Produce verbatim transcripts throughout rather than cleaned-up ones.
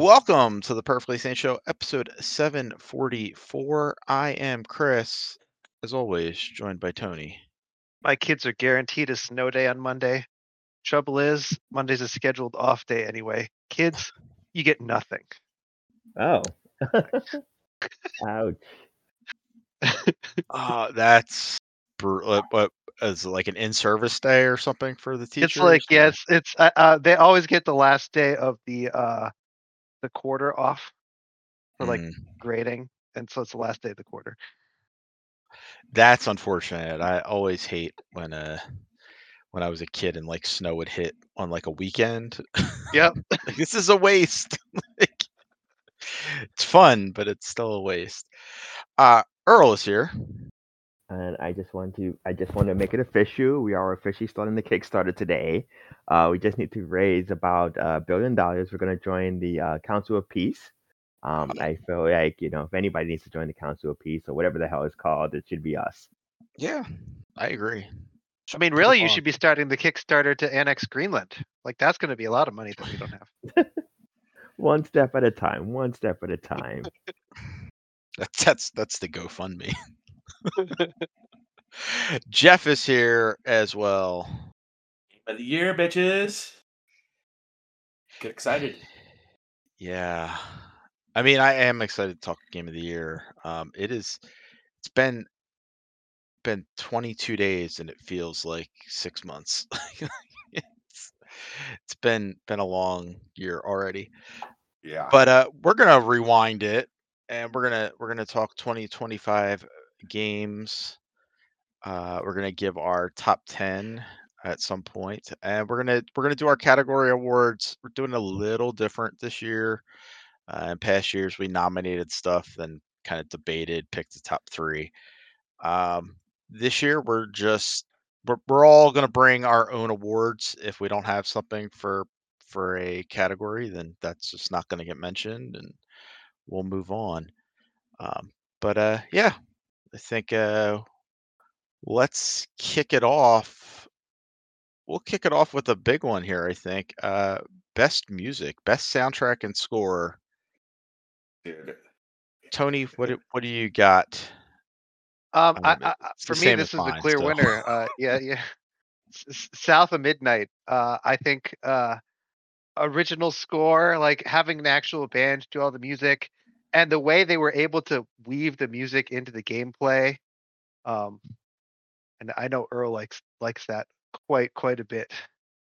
Welcome to the Perfectly Sane Show, episode seven forty-four. I am Chris, as always, joined by Tony. My kids are guaranteed a snow day on Monday. Trouble is, Monday's a scheduled off day anyway. Kids, you get nothing. Oh. Ouch. Uh, that's br- uh, what as like an in-service day or something for the teachers. It's like or- yes, it's uh, uh, they always get the last day of the uh the quarter off for like Mm, grading, and so it's the last day of the quarter. that's unfortunate. I always hate when uh when I was a kid and like snow would hit on like a weekend. Yep. Like, this is a waste. Like, it's fun, but it's still a waste. Uh, Earl is here. And I just want to I just want to make it official. We are officially starting the Kickstarter today. Uh, we just need to raise about a billion dollars. We're going to join the uh, Council of Peace. Um, I feel like, you know, if anybody needs to join the Council of Peace or whatever the hell it's called, it should be us. Yeah, I agree. I mean, Super really, you fun. should be starting the Kickstarter to annex Greenland. Like that's going to be a lot of money that we don't have. One step at a time. One step at a time. That's that's that's the GoFundMe. Jeff is here as well. Game of the year, bitches. Get excited. Yeah, I mean, I am excited to talk game of the year. Um, it is. It's been been twenty-two days, and it feels like six months. it's it's been been a long year already. Yeah. But uh, we're gonna rewind it, and we're gonna we're gonna talk twenty twenty-five games. Uh, we're gonna give our top ten at some point, and we're gonna we're gonna do our category awards. We're doing a little different this year. Uh, in past years, we nominated stuff, then kind of debated, picked the top three. Um, this year, we're just we're we're all gonna bring our own awards. If we don't have something for for a category, then that's just not gonna get mentioned, and we'll move on. Um, but uh, yeah, I think uh, let's kick it off. We'll kick it off with a big one here, I think. Uh, best music, best soundtrack and score. Dude. Tony, what do, what do you got? Um, I, Um, I, it's for the me, same this as is the mine clear still. winner. Uh, yeah, yeah. S- S- South of Midnight. Uh, I think uh, original score, like having an actual band do all the music, and the way they were able to weave the music into the gameplay. Um, and I know Earl likes likes that quite quite a bit.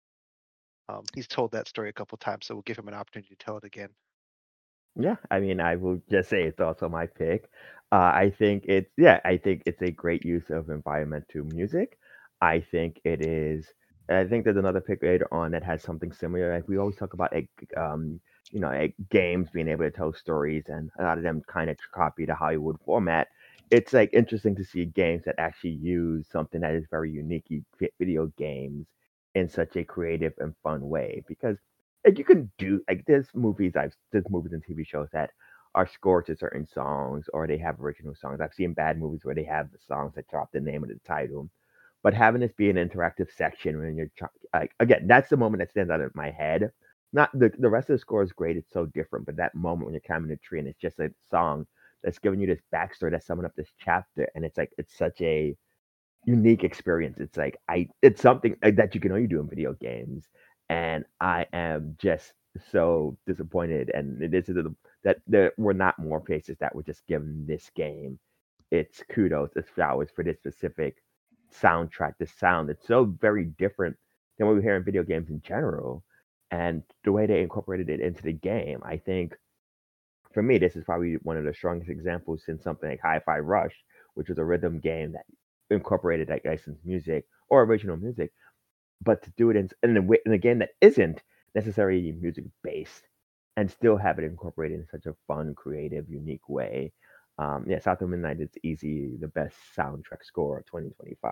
Um, he's told that story a couple times, so we'll give him an opportunity to tell it again. Yeah, I mean, I will just say it's also my pick. Uh, I think it's yeah, I think it's a great use of environmental music. I think it is. I think there's another pick later on that has something similar. Like we always talk about, like, um, you know, like games being able to tell stories, and a lot of them kind of copy the Hollywood format. It's like interesting to see games that actually use something that is very unique, you vi- video games, in such a creative and fun way because like you can do like there's movies I've there's movies and T V shows that are scored to certain songs or they have original songs. I've seen bad movies where they have the songs that drop the name of the title. But having this be an interactive section when you're try- like again, that's the moment that stands out of my head. Not the the rest of the score is great, it's so different, but that moment when you're climbing a tree and it's just a song that's giving you this backstory that's summing up this chapter and it's like it's such a unique experience. It's like I it's something like that you can only do in video games, and I am just so disappointed. And this is the, that there were not more places that were just given this game its kudos, its flowers for this specific soundtrack. The sound it's so very different than what we hear in video games in general, and the way they incorporated it into the game. I think for me, this is probably one of the strongest examples since something like Hi-Fi Rush, which was a rhythm game that incorporated like licensed music or original music, but to do it in, in, a, way- in a game that isn't necessarily music based and still have it incorporated in such a fun, creative, unique way. Um, yeah, South of Midnight is easy the best soundtrack score of twenty twenty-five.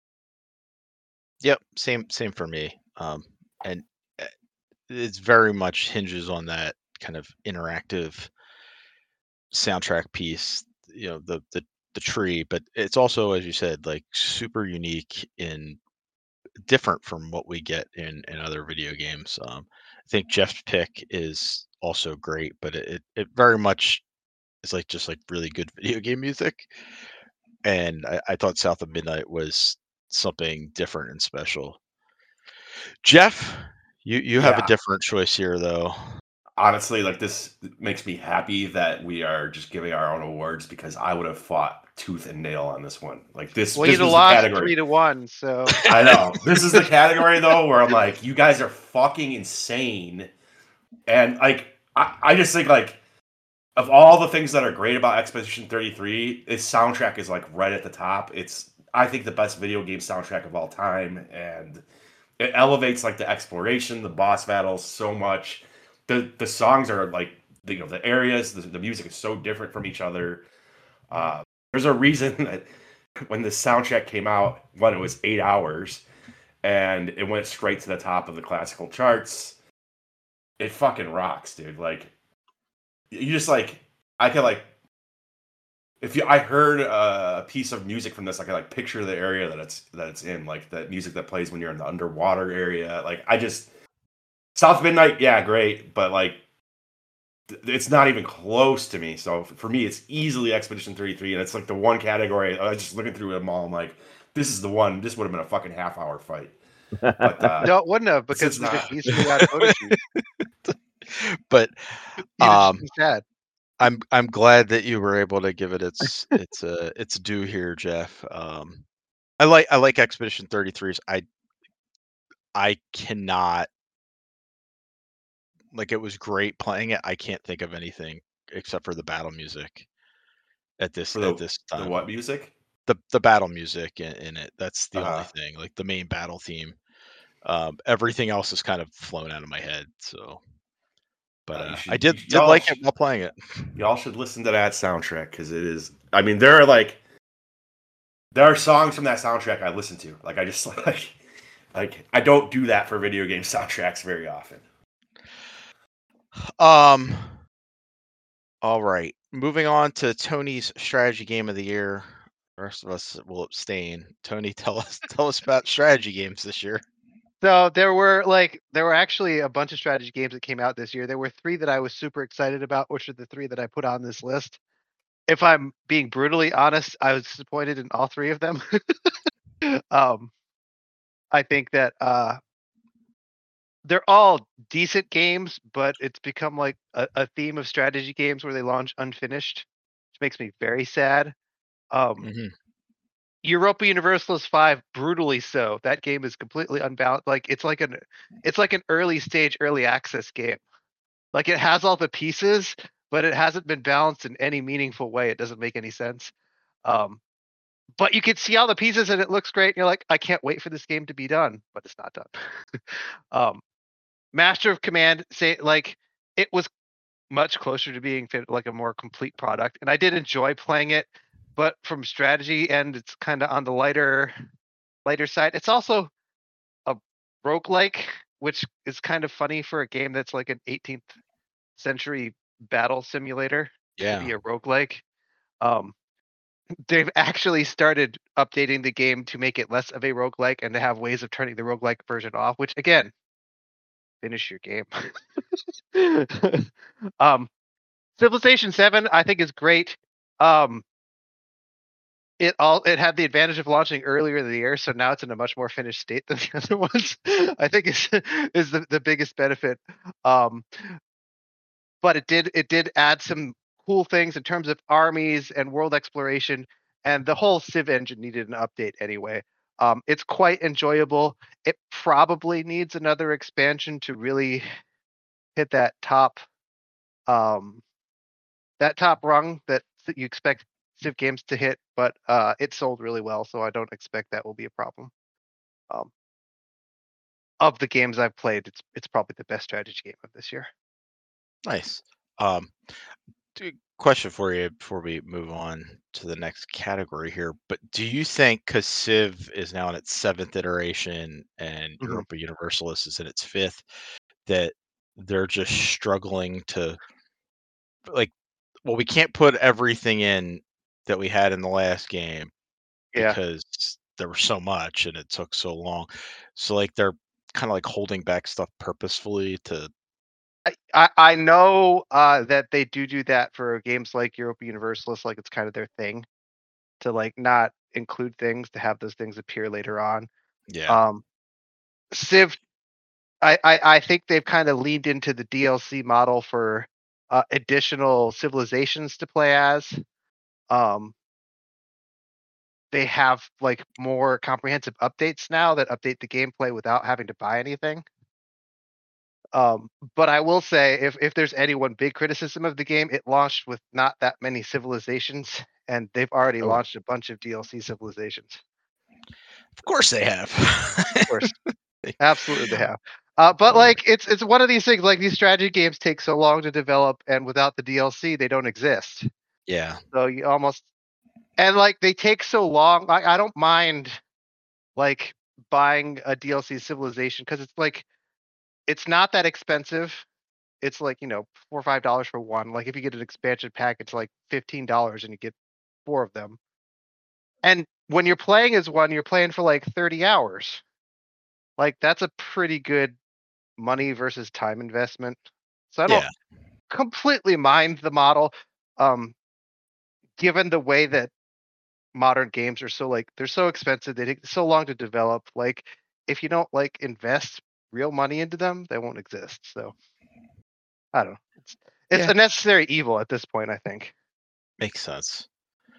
Yep, same same for me. Um, and uh, it's very much hinges on that kind of interactive soundtrack piece. You know, the the the tree, but it's also, as you said, like super unique in different from what we get in in other video games. Um, I think Jeff's pick is also great, but it it, it very much is like just like really good video game music. And I, I thought South of Midnight was something different and special. Jeff, you you have a Yeah. different choice here though. Honestly, like this makes me happy that we are just giving our own awards because I would have fought tooth and nail on this one. Like this, Well, this you'd have was the lost category. three to one. So I know this is the category though where I'm like, you guys are fucking insane, and like I, I just think like of all the things that are great about Expedition thirty-three, its soundtrack is like right at the top. It's I think the best video game soundtrack of all time, and it elevates like the exploration, the boss battles so much. The the songs are like the, you know the areas, the, the music is so different from each other. Uh, there's a reason that when the soundtrack came out, when it was eight hours, and it went straight to the top of the classical charts. It fucking rocks, dude. Like you just like I could like if you I heard a piece of music from this, I could like picture the area that it's that it's in, like the music that plays when you're in the underwater area. Like I just South Midnight, yeah, great, but like th- it's not even close to me. So f- for me, it's easily Expedition thirty-three, and it's like the one category. I was just looking through them all. I'm like, this is the one. This would have been a fucking half hour fight, but uh, no, it wouldn't have This because is we not. just easily outvoted you. But You'd have just um been sad. I'm I'm glad that you were able to give it its its uh its due here, Jeff. Um I like I like Expedition thirty-threes. I I cannot like it was great playing it. I can't think of anything except for the battle music at this For at the this the time. what music? The the battle music in, in it. That's the only Uh, thing. Like the main battle theme. Um everything else is kind of flown out of my head. So but uh, you uh I should you, did should- did y'all like it sh- while playing it. y'all should listen to that soundtrack because it is. I mean, there are like there are songs from that soundtrack I listen to. Like I just like like I don't do that for video game soundtracks very often. Um all right. Moving on to Tony's strategy game of the year. The rest of us will abstain. Tony, tell us tell us about strategy games this year. So there were like there were actually a bunch of strategy games that came out this year. There were three that I was super excited about, which are the three that I put on this list. If I'm being brutally honest, I was disappointed in all three of them. um, I think that uh, they're all decent games, but it's become like a, a theme of strategy games where they launch unfinished, which makes me very sad. Um, Mhm. Europa Universalis five, brutally so. That game is completely unbalanced. Like it's like an it's like an early stage, early access game. Like it has all the pieces, but it hasn't been balanced in any meaningful way. It doesn't make any sense. Um, but you can see all the pieces and it looks great. And you're like, I can't wait for this game to be done, but it's not done. um, Master of Command, say like it was much closer to being fit, like a more complete product, and I did enjoy playing it. But from strategy and it's kind of on the lighter lighter side. It's also a roguelike, which is kind of funny for a game that's like an eighteenth century battle simulator to Yeah. be a roguelike. Um, they've actually started updating the game to make it less of a roguelike and to have ways of turning the roguelike version off, which again, finish your game. um, Civilization seven, I think is great. Um, it all it had the advantage of launching earlier in the year, so now it's in a much more finished state than the other ones. I think is is the, the biggest benefit. Um, but it did it did add some cool things in terms of armies and world exploration, and the whole Civ engine needed an update anyway. Um, it's quite enjoyable. It probably needs another expansion to really hit that top um, that top rung that you expect Civ games to hit, but uh, it sold really well, so I don't expect that will be a problem. Um, of the games I've played, it's it's probably the best strategy game of this year. Nice. Um, d- question for you before we move on to the next category here. But do you think because Civ is now in its seventh iteration and Mhm. Europa Universalis is in its fifth, that they're just struggling to like? Well, we can't put everything in that we had in the last game Yeah. because there was so much and it took so long. So like they're kind of like holding back stuff purposefully to I, I know uh, that they do do that for games like Europa Universalis, like it's kind of their thing to like not include things to have those things appear later on. Yeah. Um, Civ, I, I, I think they've kind of leaned into the D L C model for uh, additional civilizations to play as. Um, they have like more comprehensive updates now that update the gameplay without having to buy anything. Um, but I will say, if if there's any one big criticism of the game, it launched with not that many civilizations, and they've already Oh. launched a bunch of D L C civilizations. Of course they have. Of course, absolutely they have. Uh, but Oh. like, it's it's one of these things. Like these strategy games take so long to develop, and without the D L C, they don't exist. Yeah. So you almost and like they take so long. I, I don't mind like buying a D L C civilization because it's like it's not that expensive. It's like, you know, four or five dollars for one. Like if you get an expansion pack, it's like fifteen dollars and you get four of them. And when you're playing as one, you're playing for like thirty hours. Like that's a pretty good money versus time investment. So I don't Yeah. completely mind the model. Um, given the way that modern games are so like they're so expensive, they take so long to develop. Like if you don't like invest real money into them, they won't exist. So I don't know. It's it's Yeah. a necessary evil at this point, I think. Makes sense.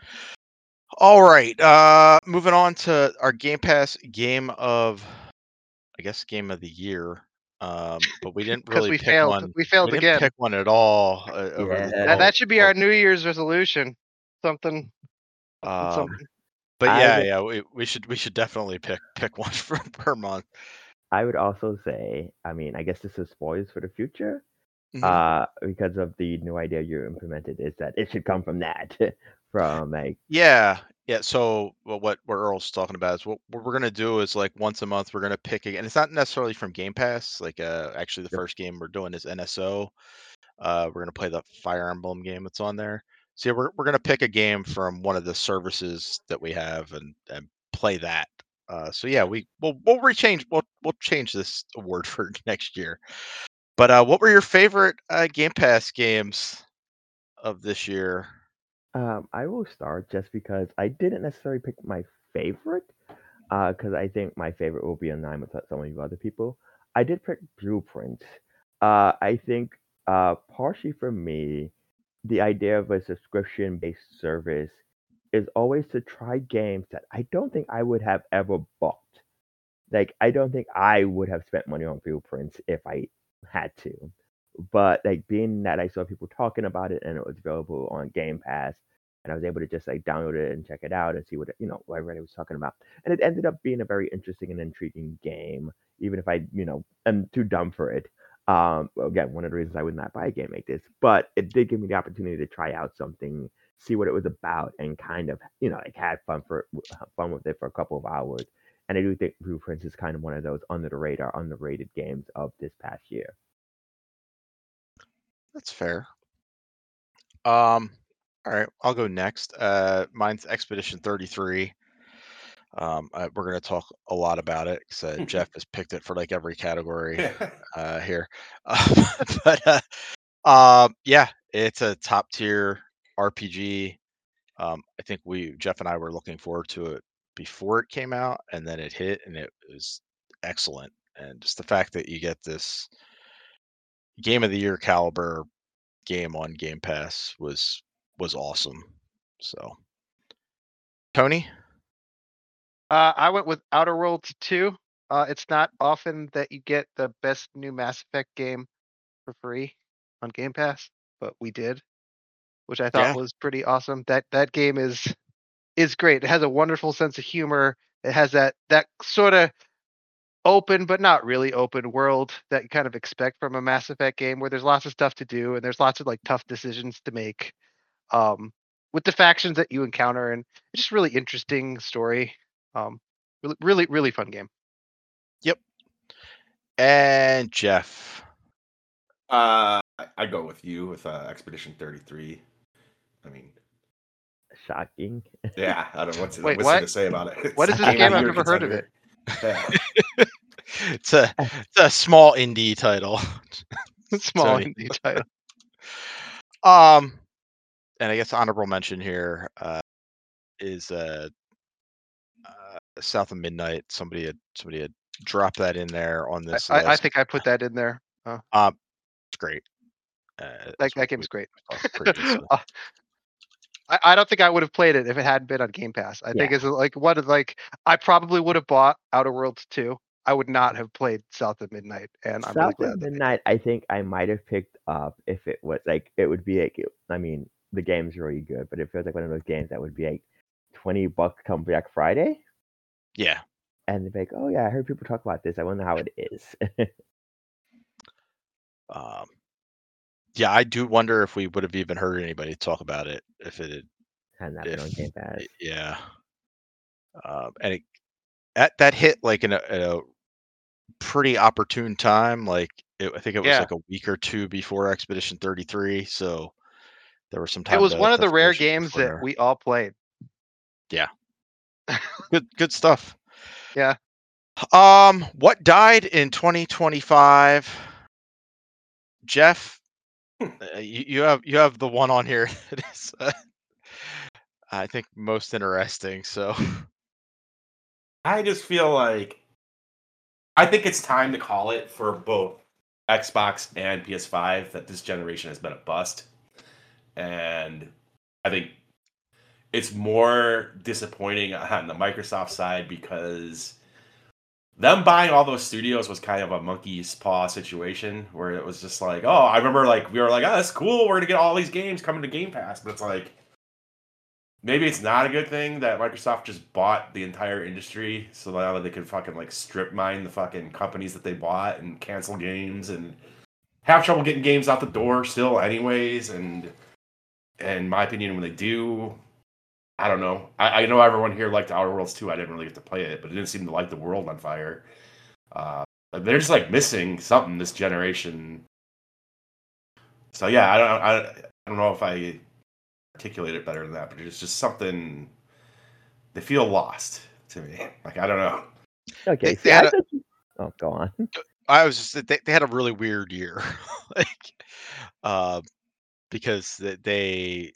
All right. Uh, moving on to our Game Pass game of, I guess, game of the year. Um, but we didn't Because really we pick failed. one. We failed didn't again. pick one at all uh, over the. Yeah. That, oh, that should be oh, our New Year's resolution. Something. something, Um, something. but I yeah, would- yeah, we, we should we should definitely pick pick one for, per month. I would also say, I mean, I guess this is spoilers for the future, Mhm. uh, because of the new idea you implemented is that it should come from that, from like, Yeah, yeah. So well, what what Earl's talking about is what, what we're gonna do is like once a month we're gonna pick again. It's not necessarily from Game Pass. Like uh, actually the Yep. first game we're doing is N S O. Uh, we're gonna play the Fire Emblem game that's on there. So yeah, we're we're gonna pick a game from one of the services that we have and and play that. Uh, so yeah, we we'll we'll rechange we'll we'll change this award for next year. But uh, what were your favorite uh, Game Pass games of this year? Um, I will start just because I didn't necessarily pick my favorite, because I think my favorite will be in line with some of you other people. I did pick Blueprint. Uh, I think uh, partially for me, the idea of a subscription-based service is always to try games that I don't think I would have ever bought. Like, I don't think I would have spent money on Blueprints if I had to. But like being that I saw people talking about it and it was available on Game Pass, and I was able to just like download it and check it out and see what it, you know what everybody was talking about, and it ended up being a very interesting and intriguing game, even if I you know am too dumb for it. Um, well, again, one of the reasons I would not buy a game like this, but it did give me the opportunity to try out something, see what it was about, and kind of you know like had fun for fun with it for a couple of hours. And I do think Blueprints is kind of one of those under the radar, underrated games of this past year. That's fair. Um, all right, I'll go next. Uh, mine's Expedition thirty-three. Um, uh, we're gonna talk a lot about it because uh, Jeff has picked it for like every category uh, here. Uh, but uh, um, yeah, it's a top tier R P G. Um, I think we Jeff and I were looking forward to it before it came out, and then it hit, and it was excellent. And just the fact that you get this game of the year caliber game on Game Pass was was awesome. So, Tony, Uh, I went with Outer Worlds two. Uh, it's not often that you get the best new Mass Effect game for free on Game Pass, but we did, which I thought yeah, was pretty awesome. That that game is is great. It has a wonderful sense of humor. It has that that sort of open but not really open world that you kind of expect from a Mass Effect game, where there's lots of stuff to do and there's lots of like tough decisions to make. Um, with the factions that you encounter, and it's just really interesting story. Um, really, really, really fun game. yep. And Jeff, Uh, I- I'd go with you with uh, Expedition thirty-three. I mean, Shocking. yeah, I don't know what's, Wait, what's what? there to say about it. What It's is a this game of game? the I've year never heard of contender. Yeah. it's a it's a small indie title. Small Sony. indie title. Um, and I guess honorable mention here uh, is uh, uh, South of Midnight. Somebody had somebody had dropped that in there on I, this I, I list. think I put that in there. Uh, Um, it's great. Uh, that as we- that game's we great. talked previously. Uh, I, I don't think I would have played it if it hadn't been on Game Pass. I think Yeah. it's like one of like I probably would have bought Outer Worlds two. I would not have played South of Midnight, and I'm really South glad of that they Midnight, I think I might have picked up if it was like it would be like I mean the game's really good, but it feels like one of those games that would be like twenty bucks come Black Friday, Yeah. and they'd be like, oh yeah, I heard people talk about this. I wonder how it is. Um, yeah, I do wonder if we would have even heard anybody talk about it if it had. Had not been on If Game Pass. yeah, um, and it, that that hit like in a, in a pretty opportune time. Like it, I think it was Yeah. like a week or two before Expedition thirty-three, so there was some It time. was to, one of to the rare finish it games before that there. we all played. Good good stuff. Yeah. Um, what died in twenty twenty-five? Jeff, uh, you, you have you have the one on here that is, uh, I think, most interesting. So I just feel like I think it's time to call it for both Xbox and P S five that this generation has been a bust. And I think it's more disappointing on the Microsoft side because them buying all those studios was kind of a monkey's paw situation where it was just like, oh, I remember like we were like, oh, that's cool. We're gonna get all these games coming to Game Pass, but it's like maybe it's not a good thing that Microsoft just bought the entire industry so now that they can fucking like strip mine the fucking companies that they bought and cancel games and have trouble getting games out the door still anyways. And in my opinion, when they do, I don't know. I, I know everyone here liked Outer Worlds two. I didn't really get to play it, but it didn't seem to light the world on fire. Uh, they're just like missing something this generation. So yeah, I don't, I, I don't know if I articulate it better than that, but it's just something. They feel lost to me. Like I don't know. Okay, They- see, they I had a- thought you- oh, go on. I was just they, they had a really weird year, like, uh, because they. they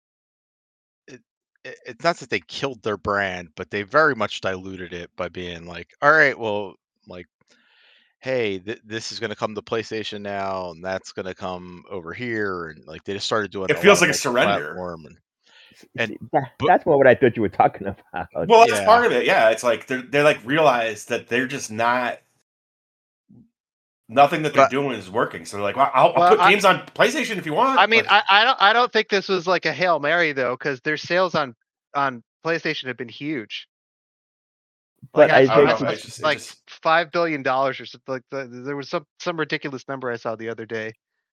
it, it- it's not that they killed their brand, but they very much diluted it by being like, all right, well, like, hey, th- this is going to come to PlayStation now, and that's going to come over here, and like they just started doing. It a feels lot like of a surrender. multi-platform And, And- See, that, but- that's more what I thought you were talking about. Well, that's Yeah. part of it. Yeah, it's like they're they like realize that they're just not. Nothing that they're But- doing is working. So they're like, well, I'll, I'll Well, put I- games on PlayStation if you want. I mean, but- I, I don't I don't think this was like a Hail Mary though, because their sales on on PlayStation have been huge. But Like, I I, I don't think know, I- it's just- it like just- five billion dollars or something. Like the, there was some some ridiculous number I saw the other day.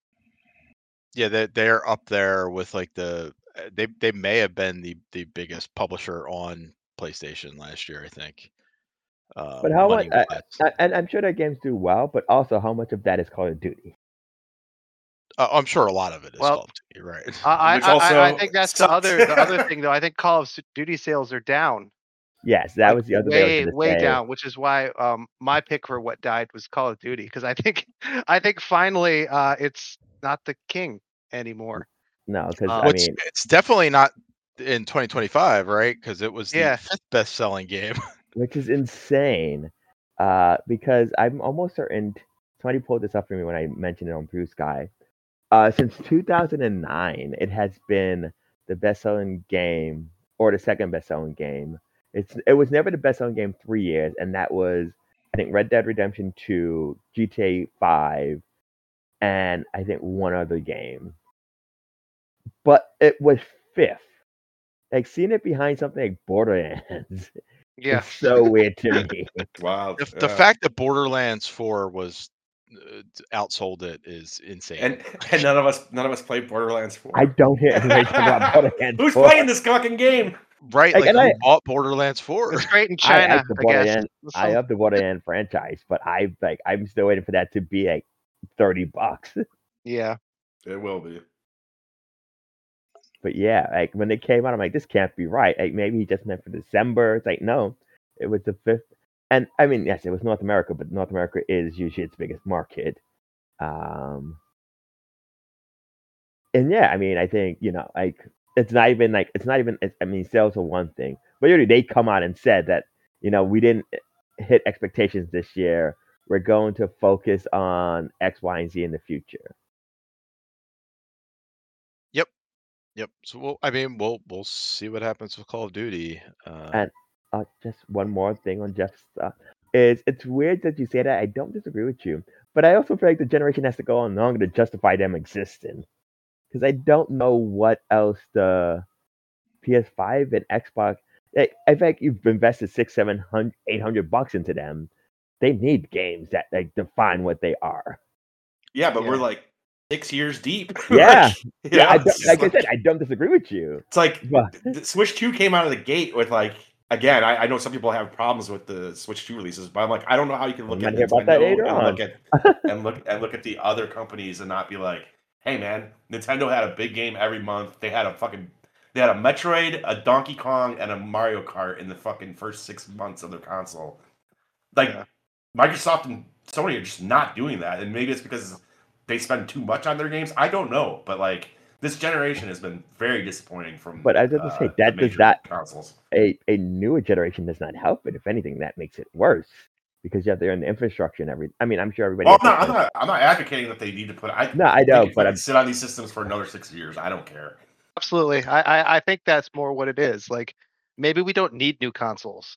yeah, they they're up there with like the uh, they they may have been the the biggest publisher on PlayStation last year. I think. Uh, But how much? money-wise. I, and I'm sure their games do well, but also how much of that is Call of Duty? Uh, I'm sure a lot of it is Well, Call of Duty, right? I I, Which I, I also think that's the sucks. other the other thing though. I think Call of Duty sales are down. Yes, that like, was the other thing I was way gonna way say. down, which is why um my pick for what died was Call of Duty because I think I think finally uh it's not the king anymore. No, because Uh, I Which mean, it's definitely not in twenty twenty-five, right? Because it was the Yeah. fifth best-selling game. which is insane. Uh, because I'm almost certain somebody pulled this up for me when I mentioned it on Blue Sky. Uh, since two thousand nine, it has been the best-selling game or the second best-selling game. It's it was never the best-selling game three years, and that was I think Red Dead Redemption two, G T A five, and I think one other game. But it was fifth. Like seeing it behind something like Borderlands Yeah. is so weird to me. wow. The, the yeah. fact that Borderlands four was uh, outsold it is insane. and and none of us none of us played Borderlands four. I don't hear anybody talk about Borderlands. Who's four. playing this fucking game? right? Like, Like, and who I- bought Borderlands four? It's great in I China, like the I, guess. Borderlands. I So- love the Borderlands franchise, but I like I'm still waiting for that to be like thirty bucks. yeah. It will be. But yeah, like when it came out, I'm like, this can't be right. Like maybe he just meant for December. It's like no, it was the fifth. And I mean, yes, it was North America, but North America is usually its biggest market. Um, and yeah, I mean, I think you know, like it's not even like it's not even. It's, I mean, sales are one thing, but usually they come out and said that you know we didn't hit expectations this year. We're going to focus on X, Y, and Z in the future. Yep. Yep. So we'll, I mean, we'll we'll see what happens with Call of Duty. Uh, And uh, just one more thing on Jeff's stuff is it's weird that you say that. I don't disagree with you, but I also feel like the generation has to go on longer to justify them existing because I don't know what else the P S five and Xbox. Like, I think you've invested six, seven hundred, eight hundred bucks into them. They need games that like define what they are. Yeah, but Yeah. we're like six years deep. Yeah, like, you yeah. know, I it's don't, just like I like- said, I don't disagree with you. It's like But the Switch two came out of the gate with like again. I, I know some people have problems with the Switch two releases, but I'm like, I don't know how you can look I'm at gonna hear about that Nintendo later and on. look at and look and look at the other companies and not be like, hey man, Nintendo had a big game every month. They had a fucking they had a Metroid, a Donkey Kong, and a Mario Kart in the fucking first six months of their console. Like Yeah. Microsoft and Sony are just not doing that, and maybe it's because they spend too much on their games. I don't know, but like this generation has been very disappointing from. But I was going to uh, say the that does major not consoles. a a newer generation does not help it. If anything, that makes it worse because you have to own the infrastructure and everything. I mean, I'm sure everybody. Well, I'm has not, I'm their- not. I'm not advocating that they need to put. I No, I they know, can but fucking I'm sit on these systems for another six years. I don't care. Absolutely. I, I I think that's more what it is. Like maybe we don't need new consoles.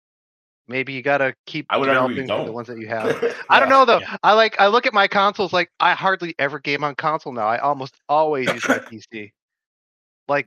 Maybe you gotta keep I would argue we developing for the don't. ones that you have. I don't know though. Yeah. I like I look at my consoles like I hardly ever game on console now. I almost always use my P C. Like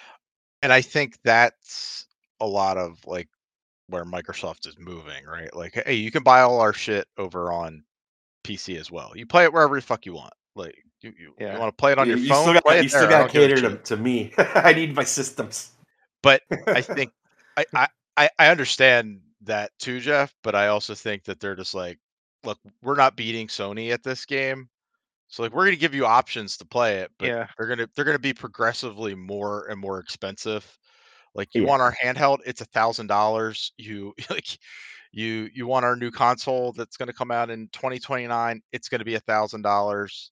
and I think that's a lot of like where Microsoft is moving, right? Like, hey, you can buy all our shit over on P C as well. You play it wherever the fuck you want. Like, you you, Yeah. you want to play it on You, your you phone? still got. play it You still there. I got to don't give a cater to, shit. to me. I need my systems. But I think I, I I I understand that too, Jeff. But I also think that they're just like, look, we're not beating Sony at this game, so like we're gonna give you options to play it, but Yeah. they're gonna they're gonna be progressively more and more expensive. Like you Yeah. want our handheld, it's a thousand dollars. You like you you want our new console that's gonna come out in twenty twenty-nine, it's gonna be a thousand dollars.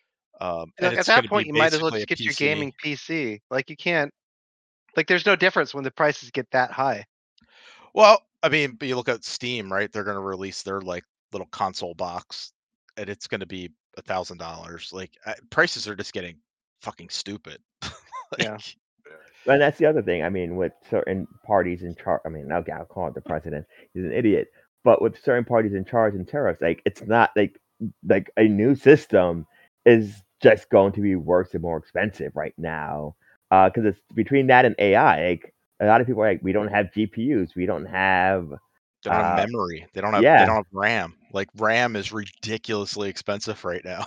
Um and Like, at it's that gonna be point you might as well basically just a get your P C. gaming P C. Like you can't like there's no difference when the prices get that high. Well, I mean, but you look at Steam, right? They're gonna release their like little console box, and it's gonna be a thousand dollars. Like uh, prices are just getting fucking stupid. Yeah. Like, And that's the other thing. I mean, with certain parties in charge, I mean, okay, I'll call it the president. He's an idiot. But with certain parties in charge and tariffs, like it's not like like a new system is just going to be worse and more expensive right now. Because it's between that and A I. Like a lot of people are like, we don't have G P Us, we don't have. They don't have Uh, memory. They don't have. They yeah, don't have RAM. Like RAM is ridiculously expensive right now.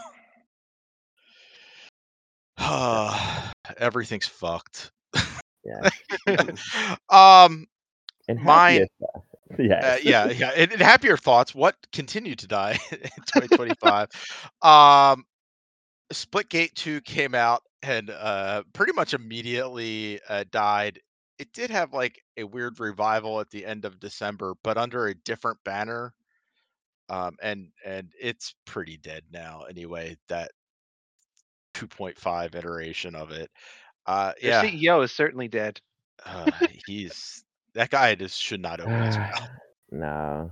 Everything's fucked. yeah, um, and mine. happier stuff. Yes. Uh, yeah, yeah. And, and happier thoughts. What continued to die in twenty twenty-five? um, Splitgate two came out and uh, pretty much immediately uh, died. It did have like a weird revival at the end of December, but under a different banner. Um, and and it's pretty dead now. Anyway, that two point five iteration of it. Uh, Their yeah, C E O is certainly dead. uh, he's that guy just should not open his mouth. No.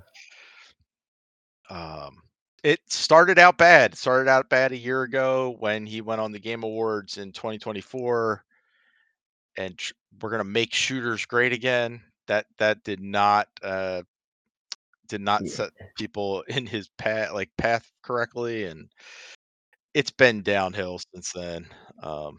Um, it started out bad. It started out bad a year ago when he went on the Game Awards in twenty twenty-four, and sh- we're gonna make shooters great again. That that did not uh, did not Yeah. set people in his path like path correctly, and it's been downhill since then. Um,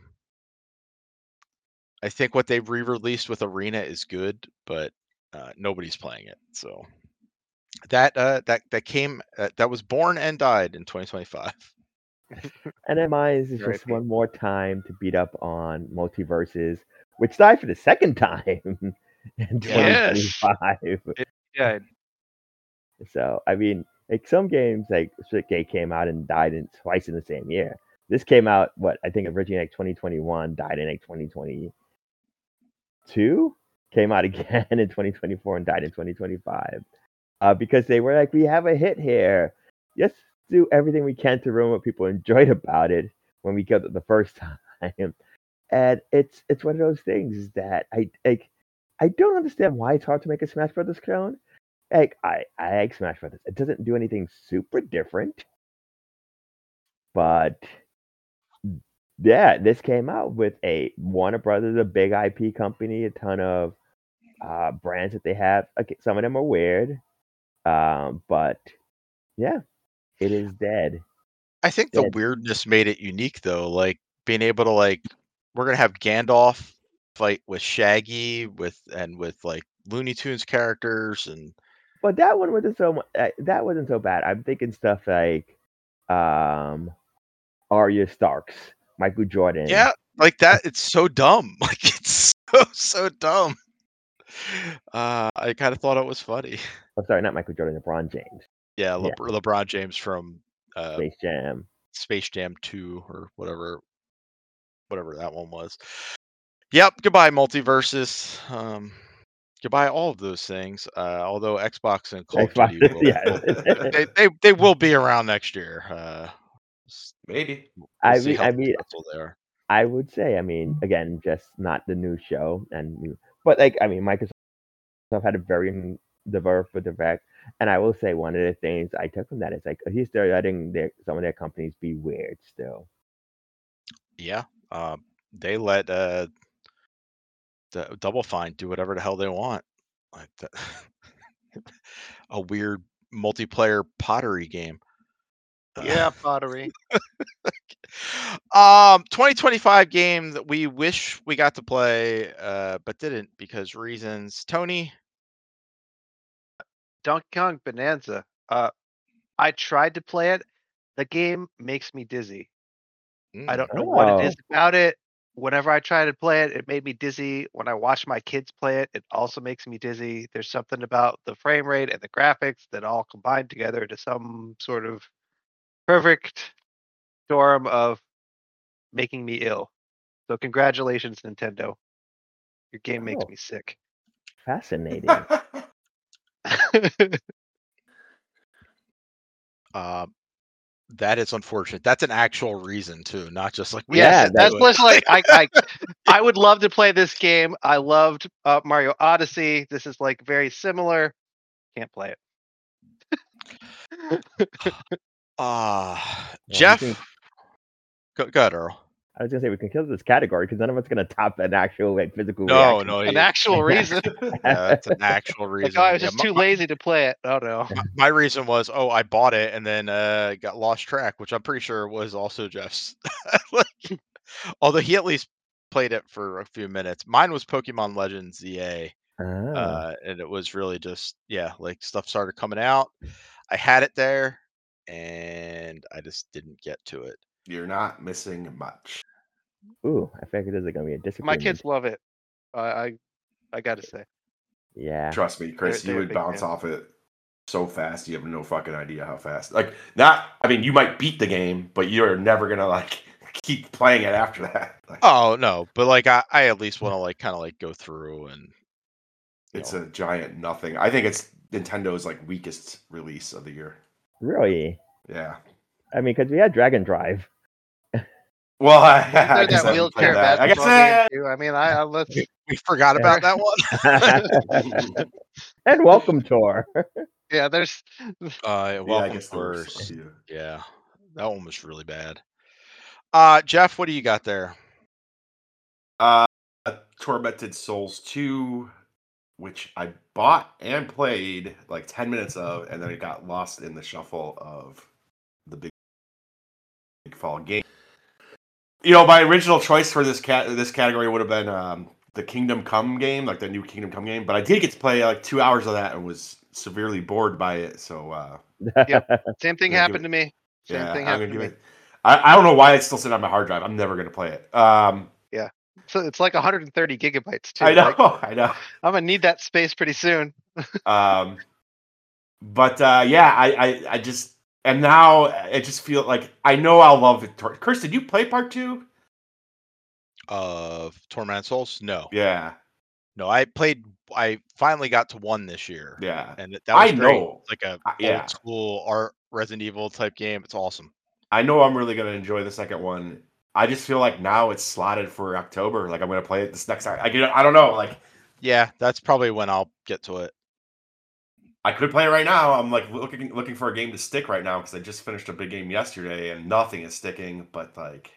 I think what they've re-released with Arena is good, but uh, nobody's playing it. So that uh, that that came uh, that was born and died in twenty twenty-five. And then mine is Right. just one more time to beat up on Multiverses, which died for the second time in Yes. twenty twenty-five. Yeah. So I mean, like some games like Splitgate came out and died in twice in the same year. This came out what I think originally like twenty twenty-one, died in like twenty twenty-two, came out again in twenty twenty-four and died in twenty twenty-five. Uh, because they were like, we have a hit here. Let's do everything we can to ruin what people enjoyed about it when we got it the first time. time. And it's it's one of those things that I like. I don't understand why it's hard to make a Smash Brothers clone. Like I I like Smash Brothers. It doesn't do anything super different, but yeah, this came out with a Warner Brothers, a big I P company, a ton of uh, brands that they have. Okay, some of them are weird, um, but yeah, it is dead. I think the Dead. weirdness made it unique though, like being able to like we're gonna have Gandalf fight with Shaggy with and with like Looney Tunes characters and But that one wasn't so much. Uh, that wasn't so bad. I'm thinking stuff like um, Arya Starks, Michael Jordan. yeah, like that. It's so dumb. Like it's so so dumb. Uh, I kind of thought it was funny. Oh, sorry, not Michael Jordan, LeBron James. Yeah, Le- Yeah. LeBron James from uh, Space Jam. Space Jam two or whatever, whatever that one was. Yep. Goodbye, multiverses. Um, goodbye, all of those things. Uh, although Xbox and Call Xbox, of Duty will, yeah. will- they, they they will be around next year. Uh, s- Maybe. we'll I see mean, how I mean, successful they are. I would say, I mean, again, just not the new show, and but like, I mean, Microsoft had a very diverse with the fact, and I will say one of the things I took from that is like he's still letting their some of their companies be weird still. Yeah. Um, they let uh, the Double Fine do whatever the hell they want. Like that, a weird multiplayer pottery game. Uh, Yeah, pottery. um, twenty twenty-five game that we wish we got to play, uh, but didn't because reasons. Tony, Donkey Kong Bonanza. Uh, I tried to play it. The game makes me dizzy. I mm, don't know what it is Oh. about it. Whenever I try to play it, it made me dizzy. When I watch my kids play it, it also makes me dizzy. There's something about the frame rate and the graphics that all combine together to some sort of perfect storm of making me ill. So congratulations, Nintendo. Your game makes Oh. me sick. Fascinating. uh, that is unfortunate. That's an actual reason too, not just like we Yes, Yeah, can't that's do it. just like I, I I would love to play this game. I loved uh, Mario Odyssey. This is like very similar. Can't play it. Uh, Well, Jeff, we can- go, go ahead, Earl. I was gonna say we can kill this category because none of it's gonna top an actual like physical No, reaction. no, An he- actual reason. yeah, that's an actual reason. Like, oh, I was Yeah, just my- too my- lazy to play it. Oh no. My, my reason was, oh, I bought it and then uh, got lost track, which I'm pretty sure was also Jeff's. Like, although he at least played it for a few minutes. Mine was Pokemon Legends Z A, Ah. uh, and it was really just yeah, like stuff started coming out. I had it there, and I just didn't get to it. You're not missing much. Ooh, I figured there's gonna be a My disagreement. kids love it. I I, I gotta say. Yeah. Trust me, Chris, They're- you they're a would big bounce fan. off it so fast. You have no fucking idea how fast. Like, not. I mean, you might beat the game, but you're never gonna like keep playing it after that. Like, Oh no, but like I, I at least want to like kind of like go through and you it's know. a giant nothing. I think it's Nintendo's like weakest release of the year. Really? Yeah. I mean, because we had Dragon Drive. Well, I, Isn't there I guess that I haven't played wheelchair that. I guess basketball eh, game too? I mean, I, I let's. we forgot about that one. And Welcome Tour. Yeah, there's. Uh, yeah, I welcome guess there were first. a few. Yeah, that one was really bad. Uh, Jeff, what do you got there? Uh, Tormented Souls two, which I bought and played like ten minutes of, and then it got lost in the shuffle of the big, big fall game. You know, my original choice for this cat this category would have been um, the Kingdom Come game, like the new Kingdom Come game. But I did get to play like two hours of that and was severely bored by it. So uh, Same thing Yeah, give happened it- to me. Same yeah, thing I'm gonna happened to give me. it. I, I don't know why it's still sitting on my hard drive. I'm never gonna play it. Um, So it's like one hundred thirty gigabytes too. I know, Like, I know. I'm gonna need that space pretty soon. Um, but uh, yeah, I, I, I just and now it just feel like I know I'll love it. Chris, did you play part two? Of Tormented Souls? No, Yeah, no. I played. I finally got to one this year, yeah, and that- that was I great. know. It's like a Uh, yeah. old school art Resident Evil type game. It's awesome. I know I'm really gonna enjoy the second one. I just feel like now it's slotted for October. Like I'm gonna play it this next. I get. I don't know. Like Yeah, that's probably when I'll get to it. I could play it right now. I'm like looking looking for a game to stick right now because I just finished a big game yesterday and nothing is sticking. But like,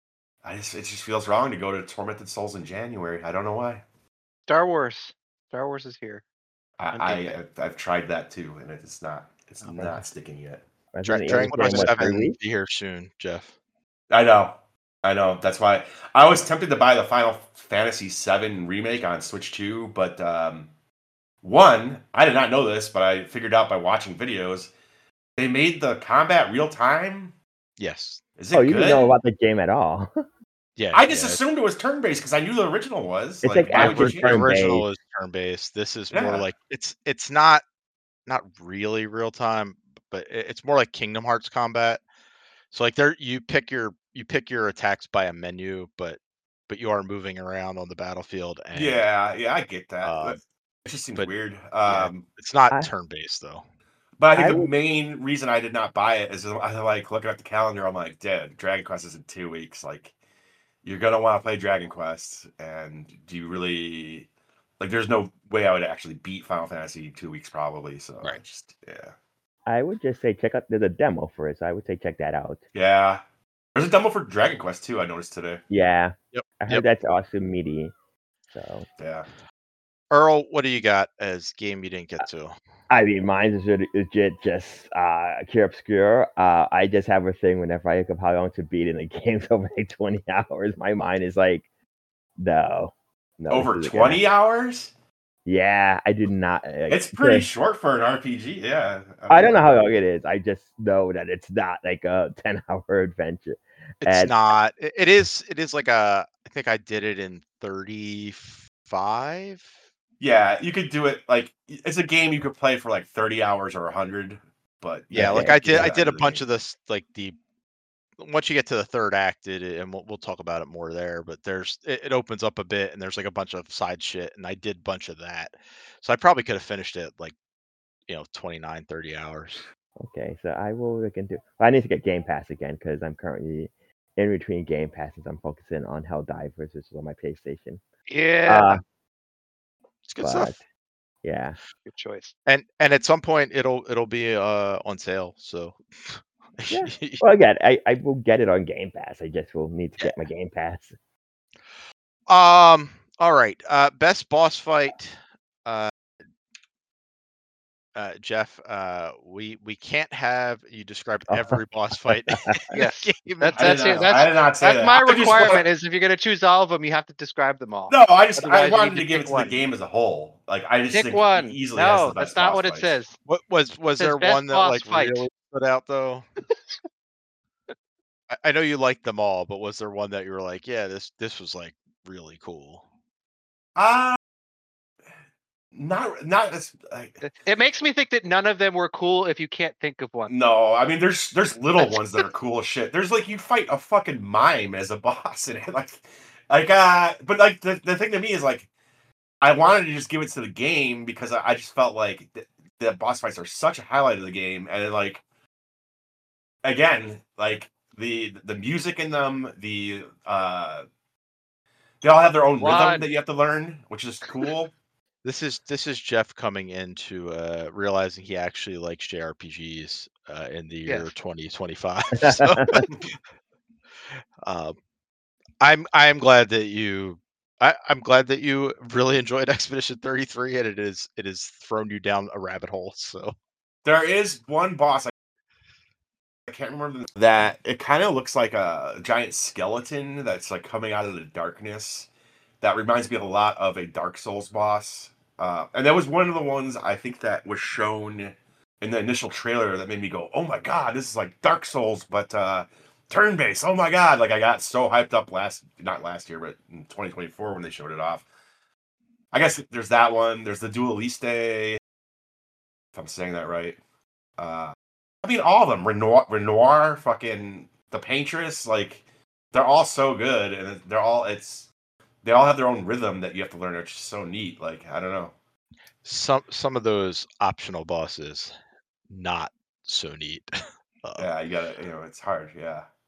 I just it just feels wrong to go to Tormented Souls in January. I don't know why. Star Wars. Star Wars is here. I, On I Game Pass. I've, I've tried that too, and it's not it's Oh, not sticking yet. Dra- Resident Dragon Evil came, Quest what, three Seven weeks? be here soon, Jeff. I know, I know. That's why I was tempted to buy the Final Fantasy seven remake on Switch two, but um, one, I did not know this, but I figured out by watching videos. They made the combat real time. Yes. Is it Oh, you good? didn't know about the game at all. Yeah. I just yeah, assumed it was turn based because I knew the original was. It's like why would you after change the it? turn- original is turn based. This is more Yeah. like it's it's not not really real time, but it- it's more like Kingdom Hearts combat. So like there you pick your you pick your attacks by a menu, but but you are moving around on the battlefield and Yeah, yeah, I get that. uh, but it just seems but weird. yeah, Um, it's not I- turn based though. but I think I the would- main reason I did not buy it is I like looking at the calendar. I'm like, dude, Dragon Quest is in two weeks. Like, you're gonna want to play Dragon Quest, and do you really like? There's no way I would actually beat Final Fantasy two weeks probably. So I Right. just yeah, I would just say check out. There's a demo for it, so I would say check that out. yeah. There's a demo for Dragon Quest too. I noticed today. Yeah, Yep. I heard Yep. that's awesome meaty. So Yeah. Earl, what do you got as game you didn't get to? I mean, mine is really- legit just uh Cure Obscure. Uh, I just have a thing whenever I look up how long to beat in a game's over like twenty hours. My mind is like, no, no. this Over isn't gonna twenty hours. Yeah, I did not. uh, It's pretty because short for an R P G. Yeah. I don't know how long it is. I just know that it's not like a ten-hour adventure. It's And not. It, it is. It is like a. I think I did it in thirty-five. Yeah, you could do it like it's a game you could play for like thirty hours or one hundred, but Yeah, like Okay. I did. I Yeah, did a the bunch game. of this. Like the once you get to the third act, it and we'll, we'll talk about it more there. But there's it, it opens up a bit, and there's like a bunch of side shit, and I did a bunch of that. So I probably could have finished it like you know twenty-nine, thirty hours. okay, so I will look into. I need to get Game Pass again because I'm currently in between Game Passes. I'm focusing on Helldivers, which is on my PlayStation. Yeah. Uh, It's good but stuff. yeah, Good choice. And and at some point it'll it'll be uh on sale. So Yeah. well, again, I I will get it on Game Pass. I just will need to get my Game Pass. Um. All right. Uh. Best boss fight. Uh. Uh. Jeff. Uh. We we can't have you describe every boss fight. in the Yes. game. That's- I did, it, not, that's- I did not say That's that. my I just requirement. want- Is if you're gonna choose all of them, you have to describe them all. No, I just Otherwise, I you wanted need to to give it pick to one. the game as a whole. Like I just Pick think one. it easily has No, the best that's not boss what it fights. says. What was was It says there best one that boss like fight. really stood out though? I, I know you liked them all, but was there one that you were like, yeah, this this was like really cool? Uh not not as like It- It makes me think that none of them were cool if you can't think of one. no, I mean there's there's little ones that are cool as shit. There's like you fight a fucking mime as a boss and it, like like uh but like the, the thing to me is like I wanted to just give it to the game because I, I just felt like the, the boss fights are such a highlight of the game and like again like the the music in them the uh they all have their own One. rhythm that you have to learn, which is cool. This is this is Jeff coming into uh, realizing he actually likes J R P Gs uh, in the year Yes. twenty twenty-five. So, um, I'm I'm glad that you I, I'm glad that you really enjoyed Expedition thirty-three, and it is it has thrown you down a rabbit hole. So There is one boss I, I can't remember the, that it kind of looks like a giant skeleton that's like coming out of the darkness. That reminds me a lot of a Dark Souls boss. Uh, and that was one of the ones I think that was shown in the initial trailer that made me go, "Oh my god, this is like Dark Souls, but uh, turn-based." Oh my god! Like I got so hyped up last, not last year, but in twenty twenty-four when they showed it off. I guess there's that one. There's the Dueliste, if I'm saying that right. Uh, I mean, all of them. Renoir, Renoir, fucking the Paintress, like they're all so good, and they're all it's. They all have their own rhythm that you have to learn, which is so neat. Like I don't know. some some of those optional bosses, not so neat. Uh, Yeah, you gotta. You know, it's hard. Yeah.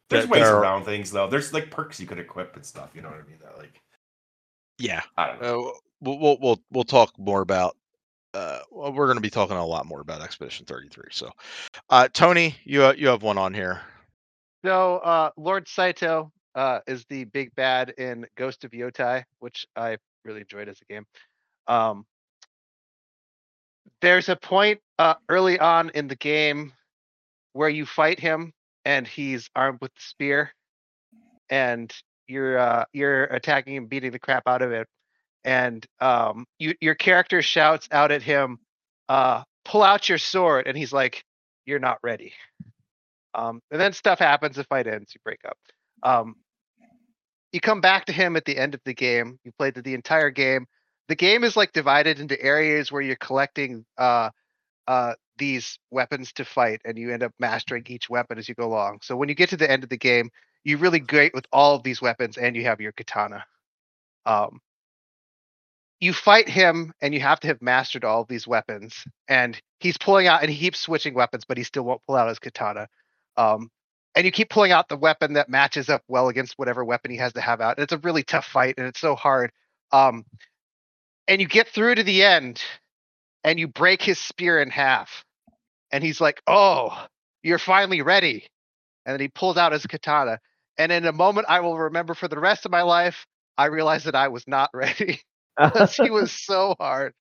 There's Th- ways there are- around things though. There's like perks you could equip and stuff. You know what I mean? That like yeah. I don't know. Uh, we'll, we'll we'll we'll talk more about. Uh, well, we're going to be talking a lot more about Expedition thirty-three. So, uh, Tony, you uh, you have one on here. So, uh, Lord Saito uh, is the big bad in Ghost of Yotai, which I really enjoyed as a game. Um, there's a point uh, early on in the game where you fight him, and he's armed with the spear, and you're uh, you're attacking him, beating the crap out of it, and um, you, your character shouts out at him, uh, "Pull out your sword," and he's like, "You're not ready." Um, and then stuff happens. The fight ends. You break up. Um, you come back to him at the end of the game. You played the entire game. The game is like divided into areas where you're collecting uh, uh, these weapons to fight, and you end up mastering each weapon as you go along. So when you get to the end of the game, you're really great with all of these weapons, and you have your katana. Um, you fight him, and you have to have mastered all of these weapons. And he's pulling out, and he keeps switching weapons, but he still won't pull out his katana. Um, and you keep pulling out the weapon that matches up well against whatever weapon he has to have out. And it's a really tough fight, and it's so hard. Um, and you get through to the end, and you break his spear in half. And he's like, "Oh, you're finally ready." And then he pulls out his katana. And in a moment I will remember for the rest of my life, I realized that I was not ready. Because he was so hard.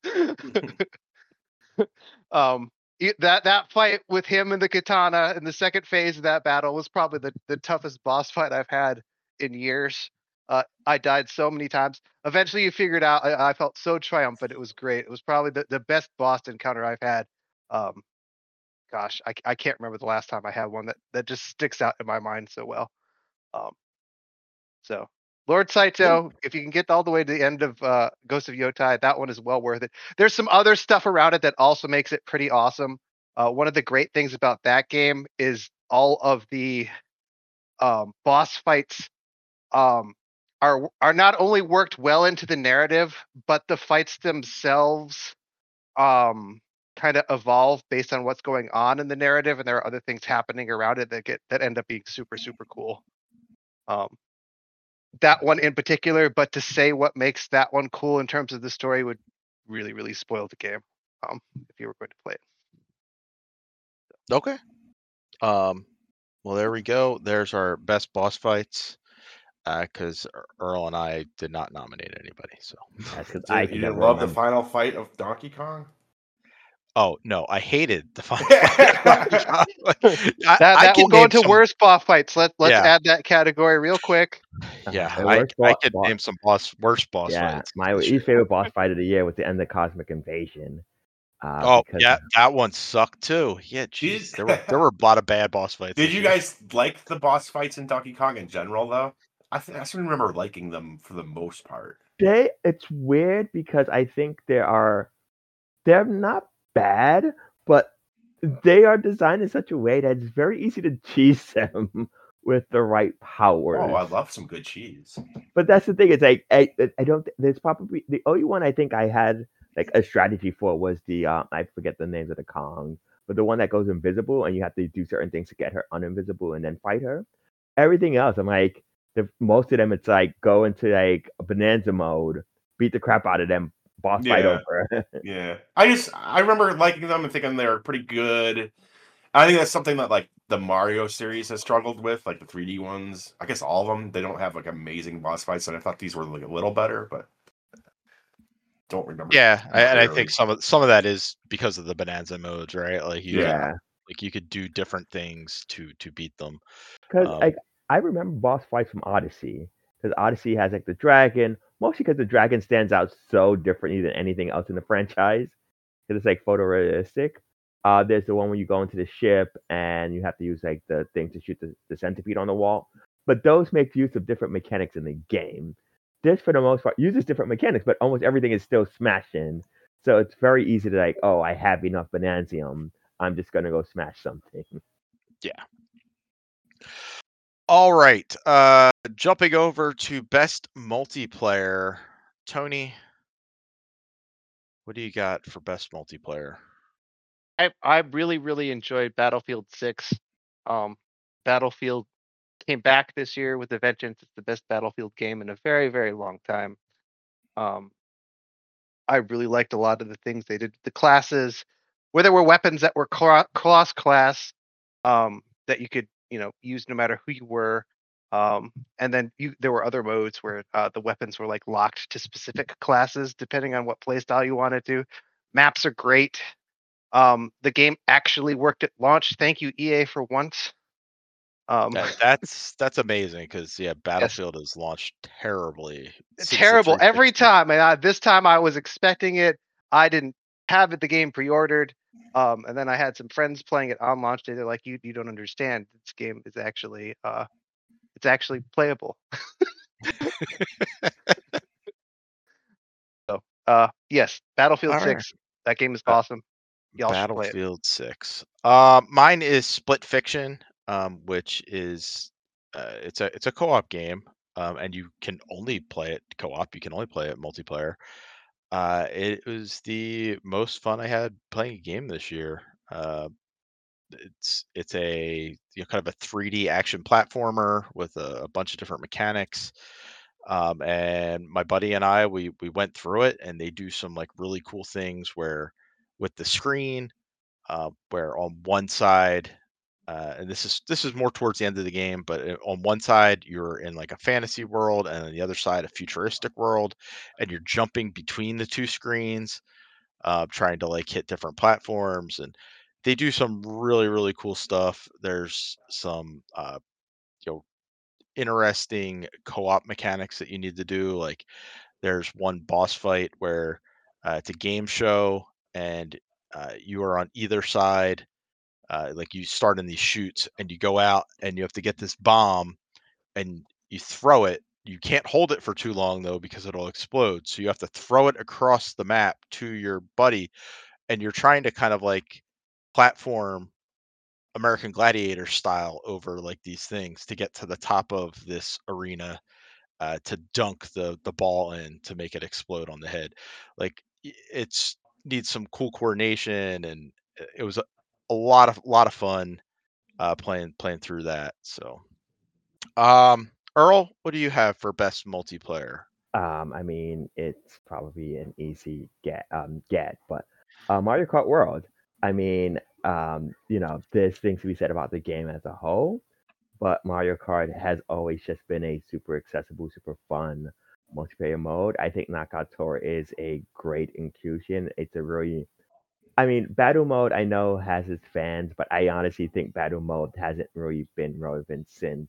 um, it- that that fight with him and the katana in the second phase of that battle was probably the, the toughest boss fight I've had in years. Uh, I died so many times. Eventually, you figured out. I, I felt so triumphant. It was great. It was probably the, the best boss encounter I've had. Um, gosh, I, I can't remember the last time I had one that, that just sticks out in my mind so well. Um, so Lord Saito, if you can get all the way to the end of uh, Ghost of Yotai, that one is well worth it. There's some other stuff around it that also makes it pretty awesome. Uh, one of the great things about that game is all of the um, boss fights um, are are not only worked well into the narrative, but the fights themselves um, kind of evolve based on what's going on in the narrative, and there are other things happening around it that get that end up being super super cool. Um, that one in particular, but to say what makes that one cool in terms of the story would really, really spoil the game. Um, if you were going to play it. Okay. Um, well, there we go. There's our best boss fights. Because Earl and I did not nominate anybody. So. That's because Dude, I you can didn't never love the remember. final fight of Donkey Kong? Oh no, I hated the final fight. I, that I that will can go name into some, worst boss fights. Let let's Yeah. add that category real quick. Yeah, Uh, the I worst I boss- could boss- name some boss worst boss Yeah, fights. my this least year. favorite boss fight of the year was the end of Cosmic Invasion. Uh, Oh because yeah, that one sucked too. Yeah, jeez, there were there were a lot of bad boss fights. Did this you year. guys like the boss fights in Donkey Kong in general, though? I th- I still remember liking them for the most part. they, it's weird because I think there are, they're not bad, but they are designed in such a way that it's very easy to cheese them with the right powers. Oh, I love some good cheese. But that's the thing. It's like I, I don't. There's probably the only one I think I had like a strategy for was the uh, I forget the names of the Kong, but the one that goes invisible and you have to do certain things to get her uninvisible and then fight her. Everything else, I'm like, the most of them, it's like go into like a bonanza mode, beat the crap out of them, boss fight Yeah. over. Yeah, I just I remember liking them and thinking they were pretty good. I think that's something that like the Mario series has struggled with, like the three D ones. I guess all of them, they don't have like amazing boss fights, and I thought these were like a little better, but don't remember. Yeah, too I, and I clearly. think some of some of that is because of the bonanza modes, right? Like you, Yeah, like you could do different things to to beat them. because Um, like I remember boss fights from Odyssey, because Odyssey has like the dragon, mostly because the dragon stands out so differently than anything else in the franchise, because it's like photorealistic. Uh, there's the one where you go into the ship and you have to use like the thing to shoot the, the centipede on the wall. But those make use of different mechanics in the game. This, for the most part, uses different mechanics, but almost everything is still smashing. So it's very easy to like, oh, I have enough Bonanzium. I'm just gonna go smash something. all right, uh, jumping over to best multiplayer, Tony. What do you got for best multiplayer? I I really really enjoyed Battlefield six. Um, Battlefield came back this year with a vengeance. It's the best Battlefield game in a very, very long time. Um, I really liked a lot of the things they did. The classes, where there were weapons that were cross class, um, that you could, you know, use no matter who you were. Um, and then you, there were other modes where uh, the weapons were like locked to specific classes depending on what playstyle you wanted to. Maps are great. Um, the game actually worked at launch. Thank you, E A, for once. Um, That, that's that's amazing because yeah, yes, Battlefield has launched terribly since the terrible every three sixty. time. And I, this time I was expecting it. I didn't have it, the game pre-ordered. Um, and then I had some friends playing it on launch day. They're like, "You you don't understand. This game is actually uh, it's actually playable." So, uh, yes, Battlefield All right. six. That game is Ba- awesome. Y'all should play it. Battlefield six. Uh, mine is Split Fiction, um, which is uh, it's a it's a co-op game, um, and you can only play it co-op. You can only play it multiplayer. Uh, it was the most fun I had playing a game this year. Uh, it's it's a you know, kind of a three D action platformer with a, a bunch of different mechanics. Um, and my buddy and I we we went through it, and they do some like really cool things where with the screen, uh, where on one side, uh, and this is this is more towards the end of the game, but uh, on one side you're in like a fantasy world, and on the other side a futuristic world, and you're jumping between the two screens, uh, trying to like hit different platforms, and they do some really really cool stuff. There's some uh, you know interesting co-op mechanics that you need to do. Like there's one boss fight where uh, it's a game show, and uh, you are on either side. Uh, like you start in these shoots, and you go out, and you have to get this bomb, and you throw it. You can't hold it for too long though because it'll explode. So you have to throw it across the map to your buddy, and you're trying to kind of like platform American Gladiator style over like these things to get to the top of this arena, uh, to dunk the the ball in to make it explode on the head. Like y- it's needs some cool coordination, and uh, it was a, a lot of lot of fun uh, playing playing through that. So, um, Earl, what do you have for best multiplayer? Um, I mean, it's probably an easy get, um, get, but uh, Mario Kart World. I mean, um, you know, there's things to be said about the game as a whole, but Mario Kart has always just been a super accessible, super fun multiplayer mode. I think Knockout Tour is a great inclusion. It's a really, I mean, battle mode I know has its fans, but I honestly think battle mode hasn't really been relevant since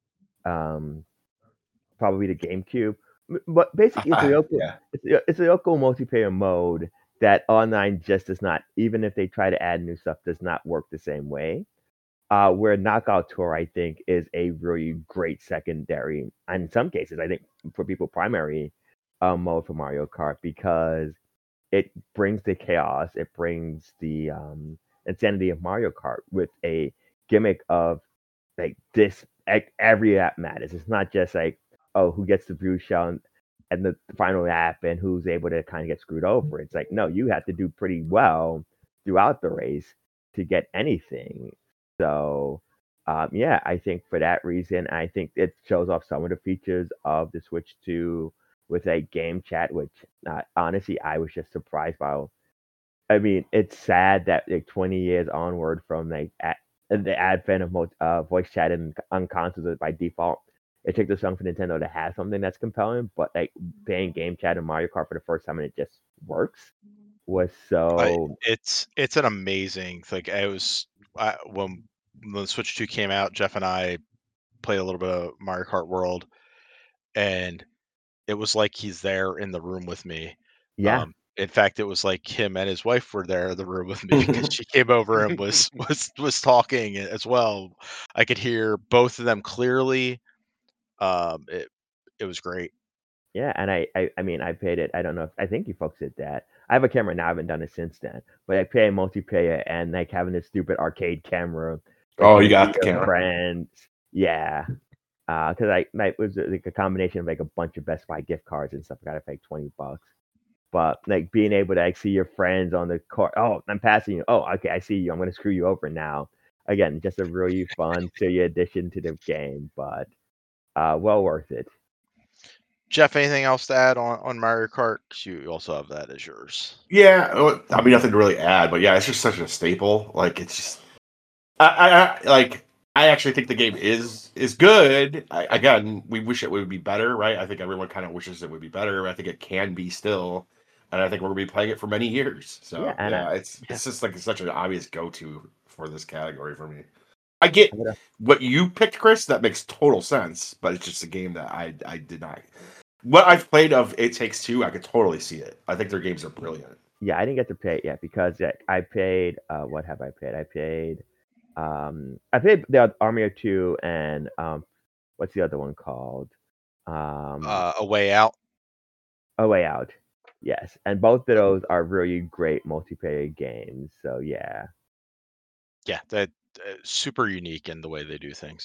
um probably the GameCube. M- But basically, it's a local, Yeah. it's a, it's a local multiplayer mode that online just does not, even if they try to add new stuff, does not work the same way. Uh, where Knockout Tour, I think, is a really great secondary, and in some cases, I think for people, primary uh, mode for Mario Kart because it brings the chaos, it brings the um, insanity of Mario Kart with a gimmick of like this e- every app matters. It's not just like, oh, who gets the blue shell and, and the final app and who's able to kind of get screwed over. It's like, no, you have to do pretty well throughout the race to get anything. So um, yeah, I think for that reason, I think it shows off some of the features of the Switch two with a game chat, which uh, honestly I was just surprised by. I mean, it's sad that like twenty years onward from like a- the advent of mo- uh, voice chat and on consoles by default, it took this long for Nintendo to have something that's compelling. But like playing game chat in Mario Kart for the first time and it just works was I so it's it's an amazing like I was I, when when the Switch two came out, Jeff and I played a little bit of Mario Kart World, and it was like he's there in the room with me. yeah. Um, in fact, it was like him and his wife were there in the room with me because she came over and was was was talking as well. I could hear both of them clearly. Um, it it was great. Yeah, and I, I, I mean, I played it. I don't know if I think you folks did that. I have a camera now. I haven't done it since then. But I play multiplayer and like having this stupid arcade camera that Oh, you you can see got the your camera. friends. Yeah, because I, I it was uh, like a combination of like a bunch of Best Buy gift cards and stuff. I got it for like twenty bucks. But like being able to like see your friends on the court. Oh, I'm passing you. Oh, okay, I see you. I'm gonna screw you over now. again, just a really fun, silly addition to the game, but uh, well worth it. Jeff, anything else to add on, on Mario Kart? 'Cause you also have that as yours. Yeah, well, I mean nothing to really add, but yeah, it's just such a staple. Like it's just, I, I, I like. I actually think the game is is good. I, again, we wish it would be better, right? I think everyone kind of wishes it would be better. I think it can be still, and I think we're gonna be playing it for many years. So Yeah, yeah, and I- it's it's just like such an obvious go to for this category for me. I get I'm gonna- what you picked, Chris. That makes total sense, but it's just a game that I I did not. What I've played of It Takes Two, I could totally see it. I think their games are brilliant. yeah, I didn't get to play it yet because yeah, I played. Uh, what have I played? I played. Um, I played the Army of Two and um, what's the other one called? Um, Uh, A Way Out. A Way Out. Yes, and both of those are really great multiplayer games. So yeah, Yeah, that uh, super unique in the way they do things.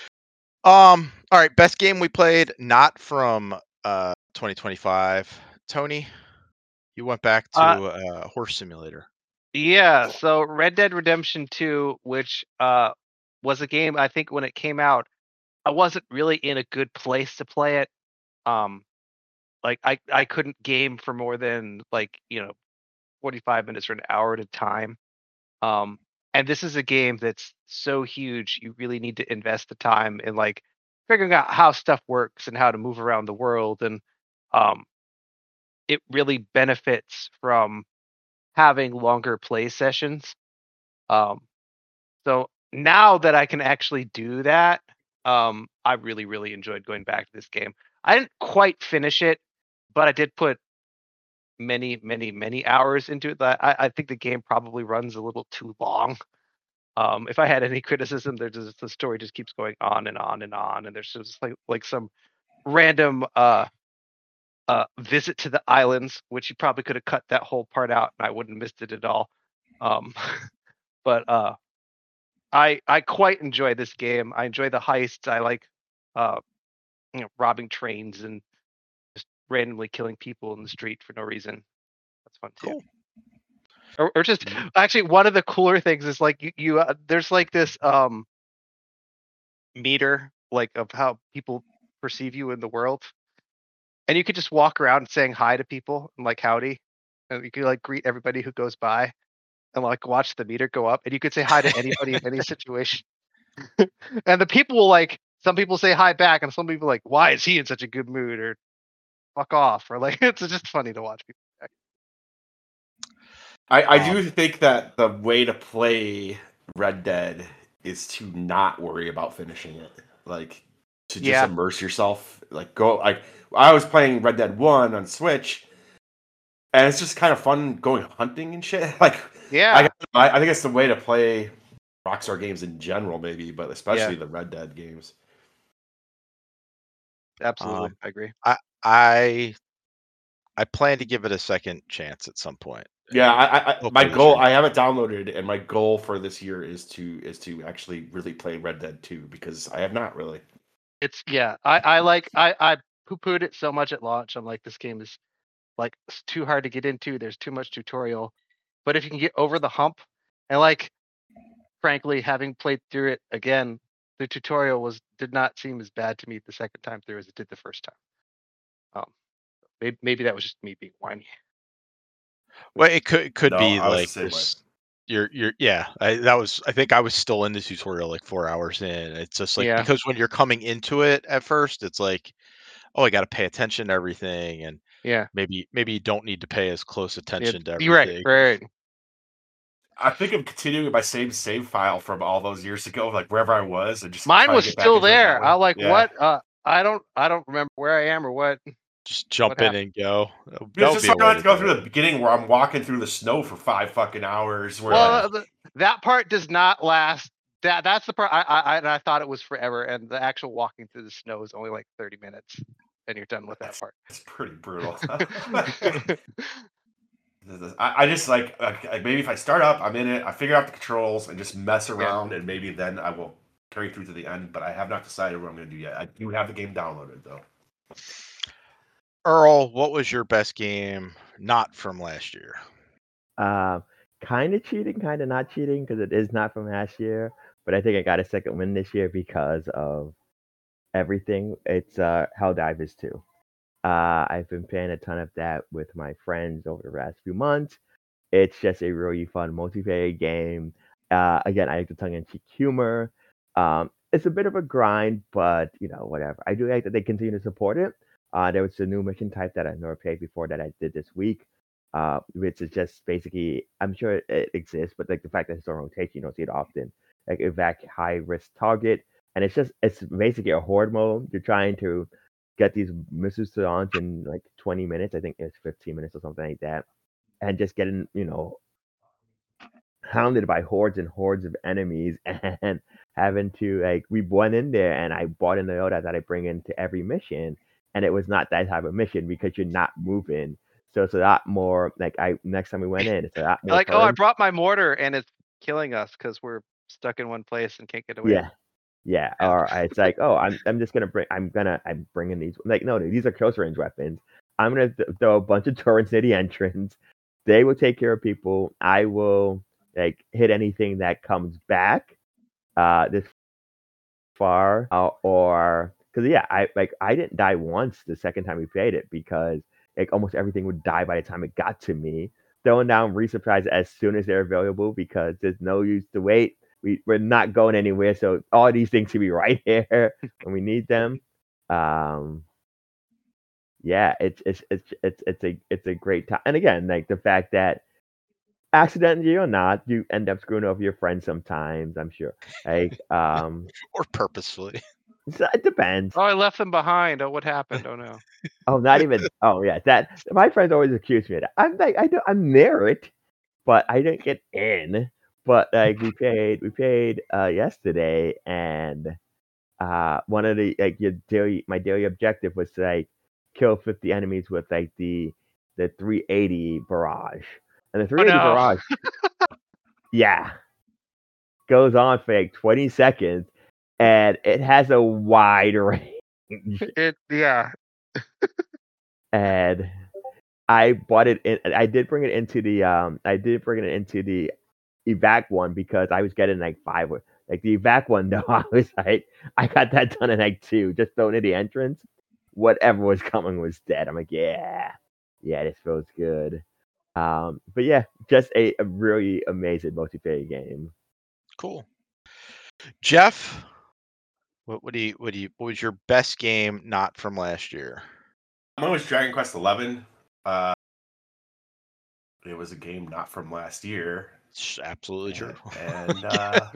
Um, all right, best game we played, not from uh twenty twenty-five. Tony, you went back to Uh, uh, Horse Simulator. Yeah, so Red Dead Redemption two, which uh was a game I think when it came out, I wasn't really in a good place to play it. Um like I I couldn't game for more than like, you know, forty-five minutes or an hour at a time. Um and this is a game that's so huge, you really need to invest the time in like figuring out how stuff works and how to move around the world, and um it really benefits from having longer play sessions. Um So now that I can actually do that, um, I really, really enjoyed going back to this game. I didn't quite finish it, but I did put many, many, many hours into it. That I, I think the game probably runs a little too long. Um, if I had any criticism, there's just the story just keeps going on and on and on, and there's just like like some random uh uh visit to the islands, which you probably could have cut that whole part out, and I wouldn't have missed it at all. Um, but uh I I quite enjoy this game. I enjoy the heists. I like, uh, you know, robbing trains and just randomly killing people in the street for no reason. That's fun too. Cool. Or, or just actually, one of the cooler things is like you, you uh, there's like this um meter like of how people perceive you in the world, and you could just walk around saying hi to people and like howdy, and you could like greet everybody who goes by and like watch the meter go up, and you could say hi to anybody in any situation. And the people will like some people say hi back, and some people are like, why is he in such a good mood, or fuck off, or like it's just funny to watch people. I, I Um, do think that the way to play Red Dead is to not worry about finishing it. Like to just Yeah. immerse yourself. Like go like I was playing Red Dead one on Switch, and it's just kind of fun going hunting and shit. Like Yeah, I I think it's the way to play Rockstar games in general, maybe, but especially the Red Dead games. absolutely, Um, I agree. I I I plan to give it a second chance at some point. Yeah, I, I, I Hopefully my this goal. year. I have it downloaded, and my goal for this year is to is to actually really play Red Dead two because I have not really. It's yeah, I I like I I poo pooed it so much at launch. I'm like, this game is like it's too hard to get into. There's too much tutorial, but if you can get over the hump, and like frankly, having played through it again, the tutorial was did not seem as bad to me the second time through as it did the first time. Um, maybe, maybe that was just me being whiny. Well, it could it could No, be I was like the same way. this. You're you're yeah. I, that was I think I was still in the tutorial like four hours in. It's just like Yeah. because when you're coming into it at first, it's like, oh, I got to pay attention to everything, and Yeah, maybe maybe you don't need to pay as close yeah, attention to you're right, everything. right. I think I'm continuing my same save file from all those years ago, like wherever I was, and just Mine try to was get back still into it that there. way. I like Yeah. what? Uh, I don't, I don't remember where I am or what. Just jump in and go. That It's would just be so a I don't way have to go do through it. the beginning where I'm walking through the snow for five fucking hours. Where Well, like, uh, the, that part does not last. That that's the part I, I I- and I thought it was forever, and the actual walking through the snow is only like thirty minutes, and you're done with that part. it's pretty brutal. I, I just like, like like maybe if I start up, I'm in it, I figure out the controls and just mess around, and maybe then I will carry through to the end. But I have not decided what I'm going to do yet. I do have the game downloaded though. Earl, what was your best game not from last year? Um, kind of cheating, kind of not cheating because it is not from last year. But I think I got a second win this year because of everything. It's uh, Helldivers two. Uh, I've been playing a ton of that with my friends over the last few months. It's just a really fun multiplayer game. Uh, again, I like the tongue-in-cheek humor. Um, it's a bit of a grind, but you know, whatever. I do like that they continue to support it. Uh, there was a new mission type that I never played before that I did this week, uh, which is just basically, I'm sure it exists, but like the fact that it's on rotation, you don't see it often. Like evac high risk target, and it's just it's basically a horde mode. You're trying to get these missiles to launch in like twenty minutes. I think it's fifteen minutes or something like that, and just getting you know hounded by hordes and hordes of enemies and having to like we went in there and I bought in the Yoda that I bring into every mission and it was not that type of mission because you're not moving. So it's a lot more like I next time we went in, it's a lot more Like, oh, I turns. brought my mortar and it's killing us because we're stuck in one place and can't get away. Yeah. Yeah. Yeah. Or it's like, oh, I'm I'm just gonna bring I'm gonna I'm bringing these like no, these are close range weapons. I'm gonna th- throw a bunch of turrets near the entrance. They will take care of people. I will like hit anything that comes back uh this far uh, or because yeah I like I didn't die once the second time we played it because like almost everything would die by the time it got to me. Throwing down resupplies as soon as they're available because there's no use to wait. We, we're not going anywhere, so all these things should be right here when we need them. Um, yeah, it's it's it's it's it's a it's a great time. And again, like the fact that accidentally or not, you end up screwing over your friends sometimes. I'm sure. Like, um, or purposefully. so it depends. Oh, I left them behind. Oh, what happened? Oh no. Oh, not even. Oh, yeah. That my friends always accuse me of that. I'm like, I don't. I'm near it, but I didn't get in. But like, we paid. We paid uh, yesterday, and uh, one of the like your daily, my daily objective was to like kill fifty enemies with like the the three eighty barrage, and the Oh three eighty no. barrage. Yeah, goes on for like twenty seconds, and it has a wide range. It yeah. And I bought it in. I did bring it into the um. I did bring it into the evac one because I was getting like five. Like the evac one though, I was like, I got that done in like two. Just throwing in the entrance, whatever was coming was dead. I'm like, yeah, yeah, this feels good. Um, but yeah, just a, a really amazing multiplayer game. Cool. Jeff, what what do you what do you what was your best game not from last year? Mine was Dragon Quest eleven. Uh, it was a game not from last year. It's absolutely true. And uh,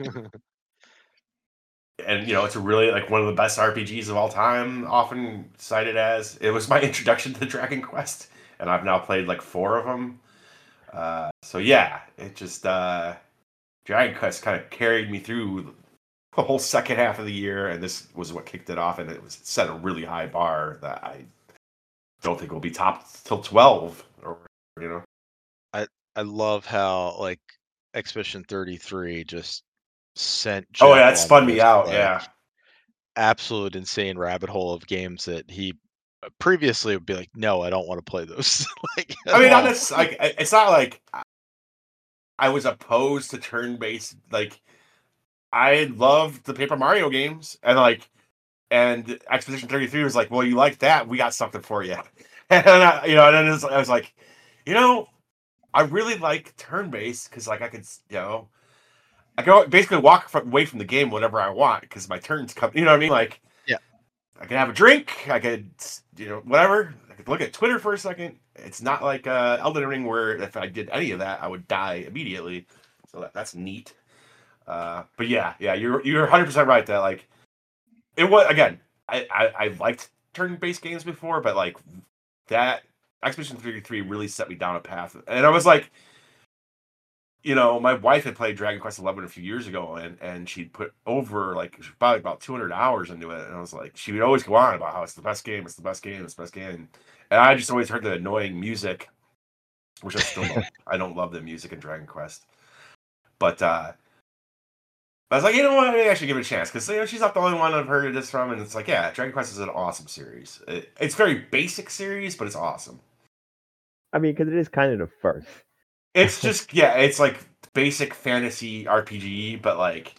and you know, it's a really like one of the best R P Gs of all time. Often cited as it was my introduction to Dragon Quest, and I've now played like four of them. Uh, so yeah, it just uh, Dragon Quest kind of carried me through the whole second half of the year, and this was what kicked it off. And it was set a really high bar that I don't think will be topped till twelve, or you know. I I love how like Expedition thirty-three just sent. Oh Jeff yeah, it on spun me this, out. like, Yeah. absolute insane rabbit hole of games that he previously would be like, no, I don't want to play those. like, I mean, not well, necessarily, like, it's not like I was opposed to turn-based. Like, I loved the Paper Mario games, and like, and Expedition thirty-three was like, well, you like that? We got something for you. And I, you know, and then it was, I was like, you know, I really like turn-based because like I could, you know, I can basically walk from, away from the game whenever I want because my turns come. You know what I mean? Like, yeah, I can have a drink. I could, you know, whatever. I could look at Twitter for a second. It's not like uh, Elden Ring where if I did any of that, I would die immediately. So that, that's neat. Uh, but yeah, yeah, you're you're one hundred percent right that like it was again. I I, I liked turn-based games before, but like that Expedition thirty-three really set me down a path, and I was like, you know, my wife had played Dragon Quest eleven a few years ago, and and she'd put over like probably about two hundred hours into it, and I was like, she would always go on about how it's the best game, it's the best game, it's the best game, and I just always heard the annoying music, which I still don't. I don't love the music in Dragon Quest, but uh, I was like, you know what, maybe I should give it a chance because you know she's not the only one I've heard this from, and it's like, yeah, Dragon Quest is an awesome series. It, it's very basic series, but it's awesome. I mean, because it is kind of the first. It's just yeah, it's like basic fantasy R P G, but like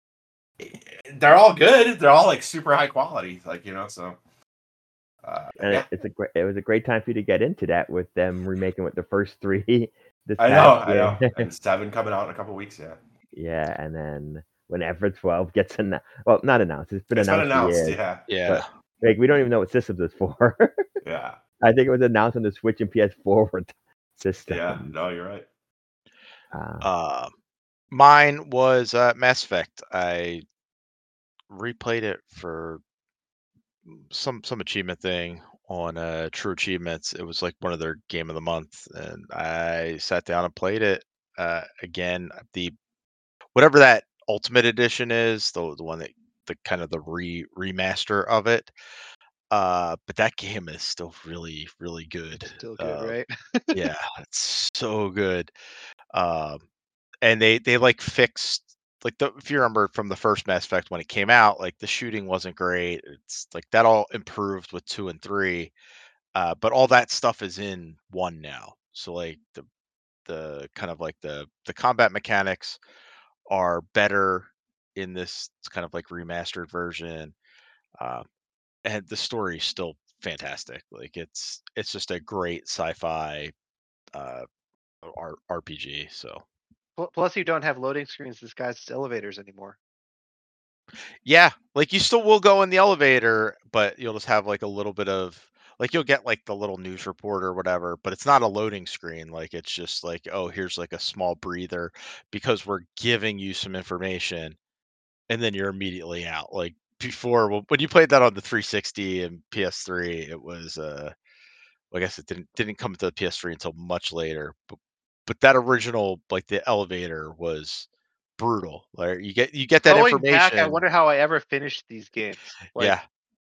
they're all good. They're all like super high quality, like you know. So uh, And yeah, it, it's a great. It was a great time for you to get into that with them remaking with the first three this I know, past I year. know. And seven coming out in a couple weeks. Yeah, Yeah, and then whenever twelve gets announced, well, not announced. It's been it's been announced for announced. years, Yeah, Yeah. but like we don't even know what systems it's for. yeah, I think it was announced on the Switch and P S four system. yeah. No, you're right. Uh, Uh, mine was uh, Mass Effect. I replayed it for some some achievement thing on uh, True Achievements. It was like one of their game of the month, and I sat down and played it uh, again. The whatever that Ultimate Edition is, the the one that the kind of the re remaster of it. Uh, but that game is still really really good. Still good, Uh, right? yeah, it's so good. Um, and they they like fixed like the if you remember from the first Mass Effect when it came out, like the shooting wasn't great. It's like that all improved with two and three. Uh, but all that stuff is in one now. So like the the kind of like the the combat mechanics are better in this kind of like remastered version. Uh, and the story is still fantastic. Like it's it's just a great sci-fi uh R- RPG. So Pl- Plus, you don't have loading screens disguised as elevators anymore. yeah, like you still will go in the elevator, but you'll just have like a little bit of like you'll get like the little news report or whatever, but it's not a loading screen. Like it's just like, oh, here's like a small breather because we're giving you some information and then you're immediately out. Like before, well, when you played that on the three sixty and P S three, it was uh well, I guess it didn't didn't come to the P S three until much later. But but that original like the elevator was brutal. Like you get you get that Going back, I information. wonder how I ever finished these games. Like, Yeah,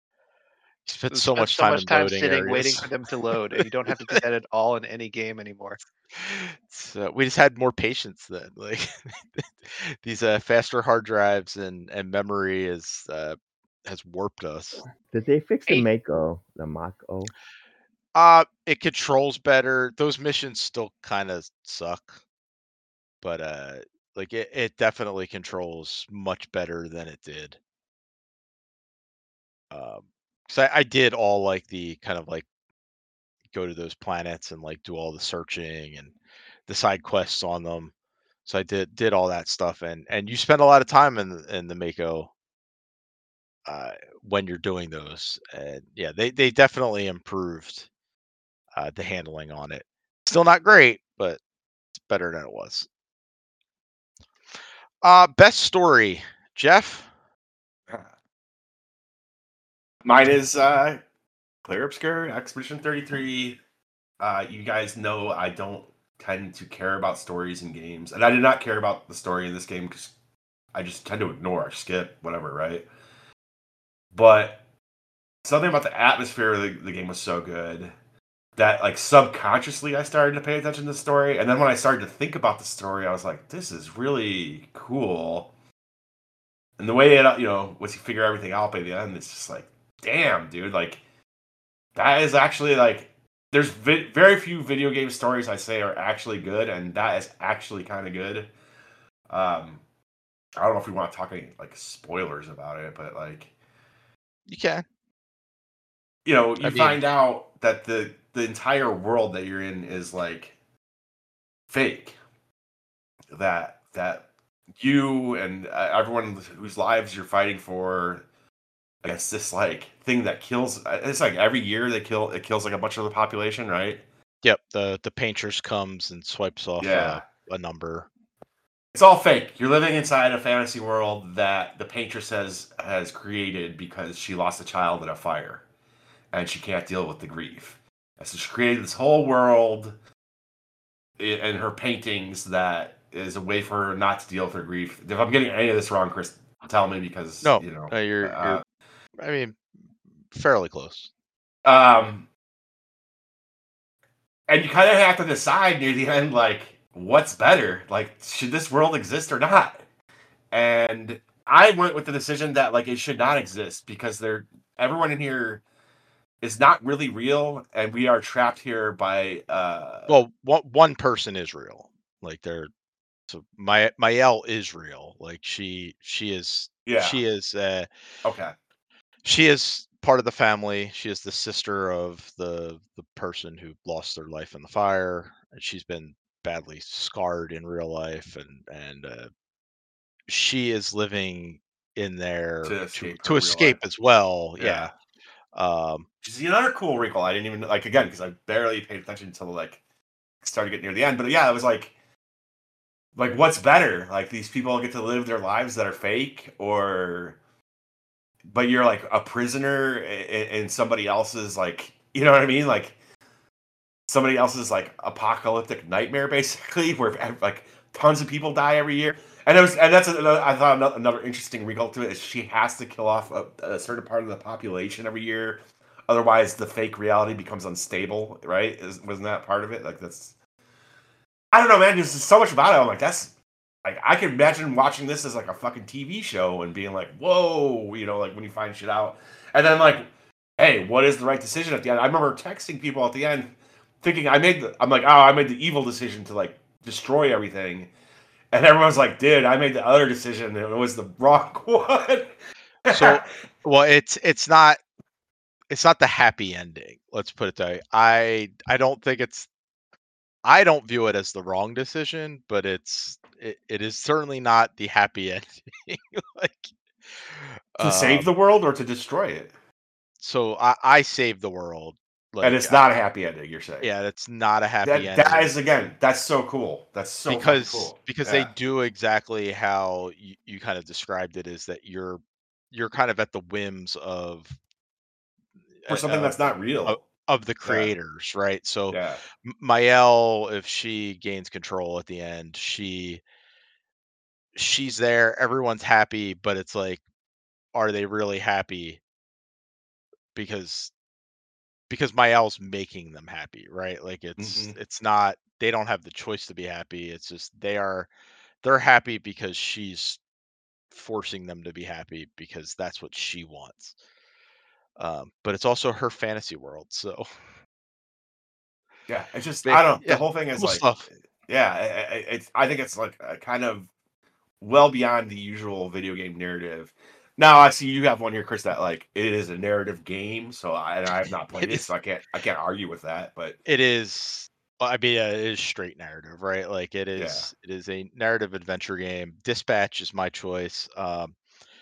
you spent we so spent much so time much in time loading sitting, waiting areas. for them to load, and you don't have to do that at all in any game anymore. So we just had more patience then. Like these uh, faster hard drives and and memory is uh, has warped us. did they fix the Eight. Mako, the Mako? Uh it controls better. Those missions still kind of suck, but uh like it, it definitely controls much better than it did. Um, so I, I did all like the kind of like go to those planets and like do all the searching and the side quests on them. So I did did all that stuff, and and you spend a lot of time in the, in the Mako uh, when you're doing those. And yeah, they they definitely improved uh, the handling on it. Still not great, but it's better than it was. Uh, best story, Jeff. Mine is uh, Clear Obscure Expedition thirty-three. Uh, you guys know I don't tend to care about stories in games, and I did not care about the story in this game because I just tend to ignore, skip, whatever, right? But something about the atmosphere of the, the game was so good that, like, subconsciously I started to pay attention to the story, and then when I started to think about the story, I was like, "This is really cool." And the way it, you know, once you figure everything out by the end, it's just like, damn, dude, like that is actually like there's vi- very few video game stories I say are actually good, and that is actually kind of good. Um, I don't know if we want to talk any like spoilers about it, but like You can. you know, I you mean, find out that the the entire world that you're in is like fake. That that you and uh, everyone whose lives you're fighting for, I guess this like thing that kills. It's like every year they kill. It kills like a bunch of the population, right? yep. The the painters comes and swipes off uh, Yeah. a number. It's all fake. You're living inside a fantasy world that the paintress has has created because she lost a child in a fire, and she can't deal with the grief. And so she created this whole world in her paintings that is a way for her not to deal with her grief. If I'm getting any of this wrong, Chris, tell me because No, you know. no, you're Uh, you're. I mean, fairly close. um, and you kind of have to decide near the end, like, what's better? Like, should this world exist or not? And I went with the decision that like it should not exist because they're everyone in here is not really real, and we are trapped here by uh Well, one one person is real. Like they're so my Mael is real. Like she she is Yeah. she is uh Okay. she is part of the family. She is the sister of the the person who lost their life in the fire, and she's been badly scarred in real life, and and uh, she is living in there To to escape her to real escape life. as well. Yeah. Yeah. Um, See, another cool wrinkle. I didn't even like again because I barely paid attention until like started getting near the end. But yeah, it was like, like what's better? Like these people get to live their lives that are fake, or but you're like a prisoner in, in somebody else's like, you know what I mean? Like somebody else's like apocalyptic nightmare, basically, where like tons of people die every year. And it was, and that's another, I thought another, another interesting wrinkle to it is she has to kill off a, a certain part of the population every year, otherwise the fake reality becomes unstable, right? Is, wasn't that part of it? Like that's, I don't know, man. There's just so much about it. I'm like, that's like I can imagine watching this as like a fucking T V show and being like, whoa, you know, like when you find shit out, and then like, hey, what is the right decision at the end? I remember texting people at the end, thinking I made the, I'm like, oh, I made the evil decision to like destroy everything, and everyone's like, dude, I made the other decision and it was the wrong one. so well, it's it's not it's not the happy ending. Let's put it that way. I I don't think it's I don't view it as the wrong decision, but it's it, it is certainly not the happy ending. like To save um the world or to destroy it, so I I saved the world. and Like it's I, not a happy ending. You're saying yeah, that's not a happy that that ending is again, that's so cool. That's so fucking because cool. because they Yeah, do exactly how you, you kind of described it, is that you're you're kind of at the whims of for uh, something of that's not of, real. of the Yeah, creators, right? So yeah. M- Mael, if she gains control at the end, she she's there, everyone's happy, but it's like, are they really happy? Because because Mael's making them happy, right? Like it's Hmm. it's not, they don't have the choice to be happy. It's just they are they're happy because she's forcing them to be happy because that's what she wants. Um, but it's also her fantasy world, so Yeah, it's just but I don't know. The yeah, whole thing is cool like, stuff. yeah, I- I- it's I think it's like a kind of well beyond the usual video game narrative. Now I see you have one here, Chris, that like it is a narrative game, so I, and I have not It played it, is so I can't I can't argue with that. But it is well, I mean, uh, it is straight narrative, right? Like it yeah, is it is a narrative adventure game. Dispatch is my choice. Um,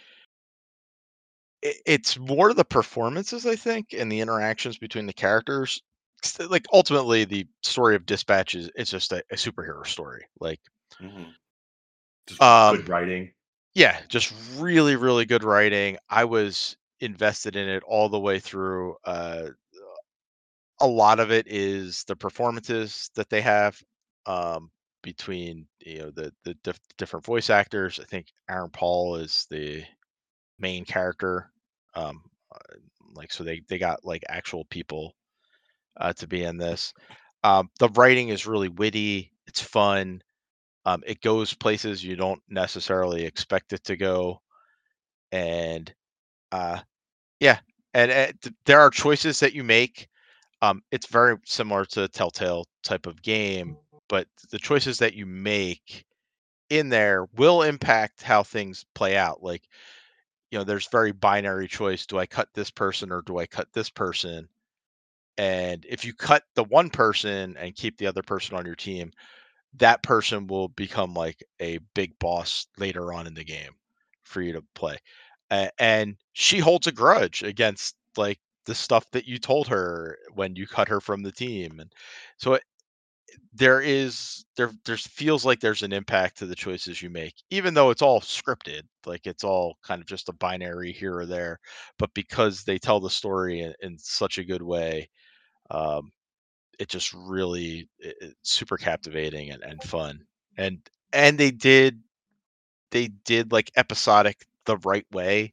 it, it's more the performances, I think, and the interactions between the characters. 'Cause, like ultimately, the story of Dispatch is it's just a, a superhero story. Like, hmm just um, good writing. yeah, just really, really good writing. I was invested in it all the way through. Uh, a lot of it is the performances that they have, um, between you know the the diff- different voice actors. I think Aaron Paul is the main character. Um, uh, like so they they got like actual people uh, to be in this. Um, the writing is really witty. It's fun. Um, it goes places you don't necessarily expect it to go, and uh, yeah, and, and th- there are choices that you make. Um, it's very similar to a Telltale type of game, but the choices that you make in there will impact how things play out. Like, you know, there's very binary choice. Do I cut this person or do I cut this person? And if you cut the one person and keep the other person on your team, that person will become like a big boss later on in the game for you to play. A- and she holds a grudge against like the stuff that you told her when you cut her from the team. And so it, there is there there's feels like there's an impact to the choices you make, even though it's all scripted, like it's all kind of just a binary here or there. But because they tell the story in, in such a good way, um, it just really it, it's super captivating and, and fun. And and they did they did like episodic the right way,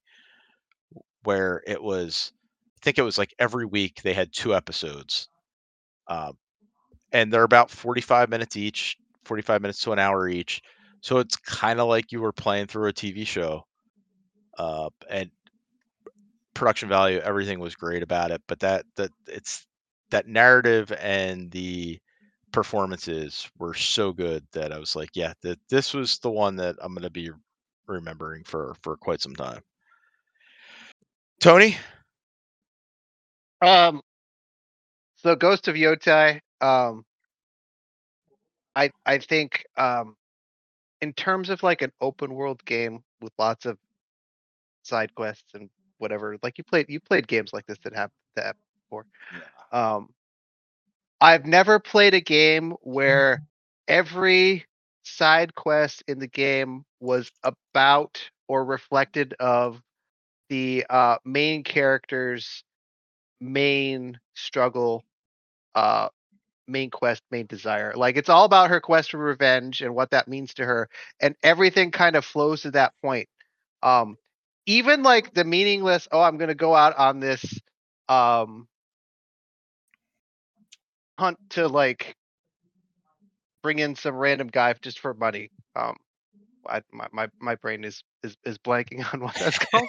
where it was, I think it was like every week they had two episodes. Um, and they're about forty-five minutes each, forty-five minutes to an hour each. So it's kind of like you were playing through a T V show. Uh, and production value, everything was great about it. But that that it's that narrative and the performances were so good that I was like, yeah, that this was the one that I'm gonna be remembering for for quite some time. Tony? Um, so Ghost of Yotai, um, I I think um, in terms of like an open world game with lots of side quests and whatever, like you played you played games like this that have that before. Yeah. Um, I've never played a game where every side quest in the game was about or reflected of the uh, main character's main struggle, uh, main quest, main desire. Like it's all about her quest for revenge and what that means to her, and everything kind of flows to that point. Um, even like the meaningless, oh, I'm gonna go out on this um hunt to like bring in some random guy just for money. Um, I, my, my my brain is is is blanking on what that's called.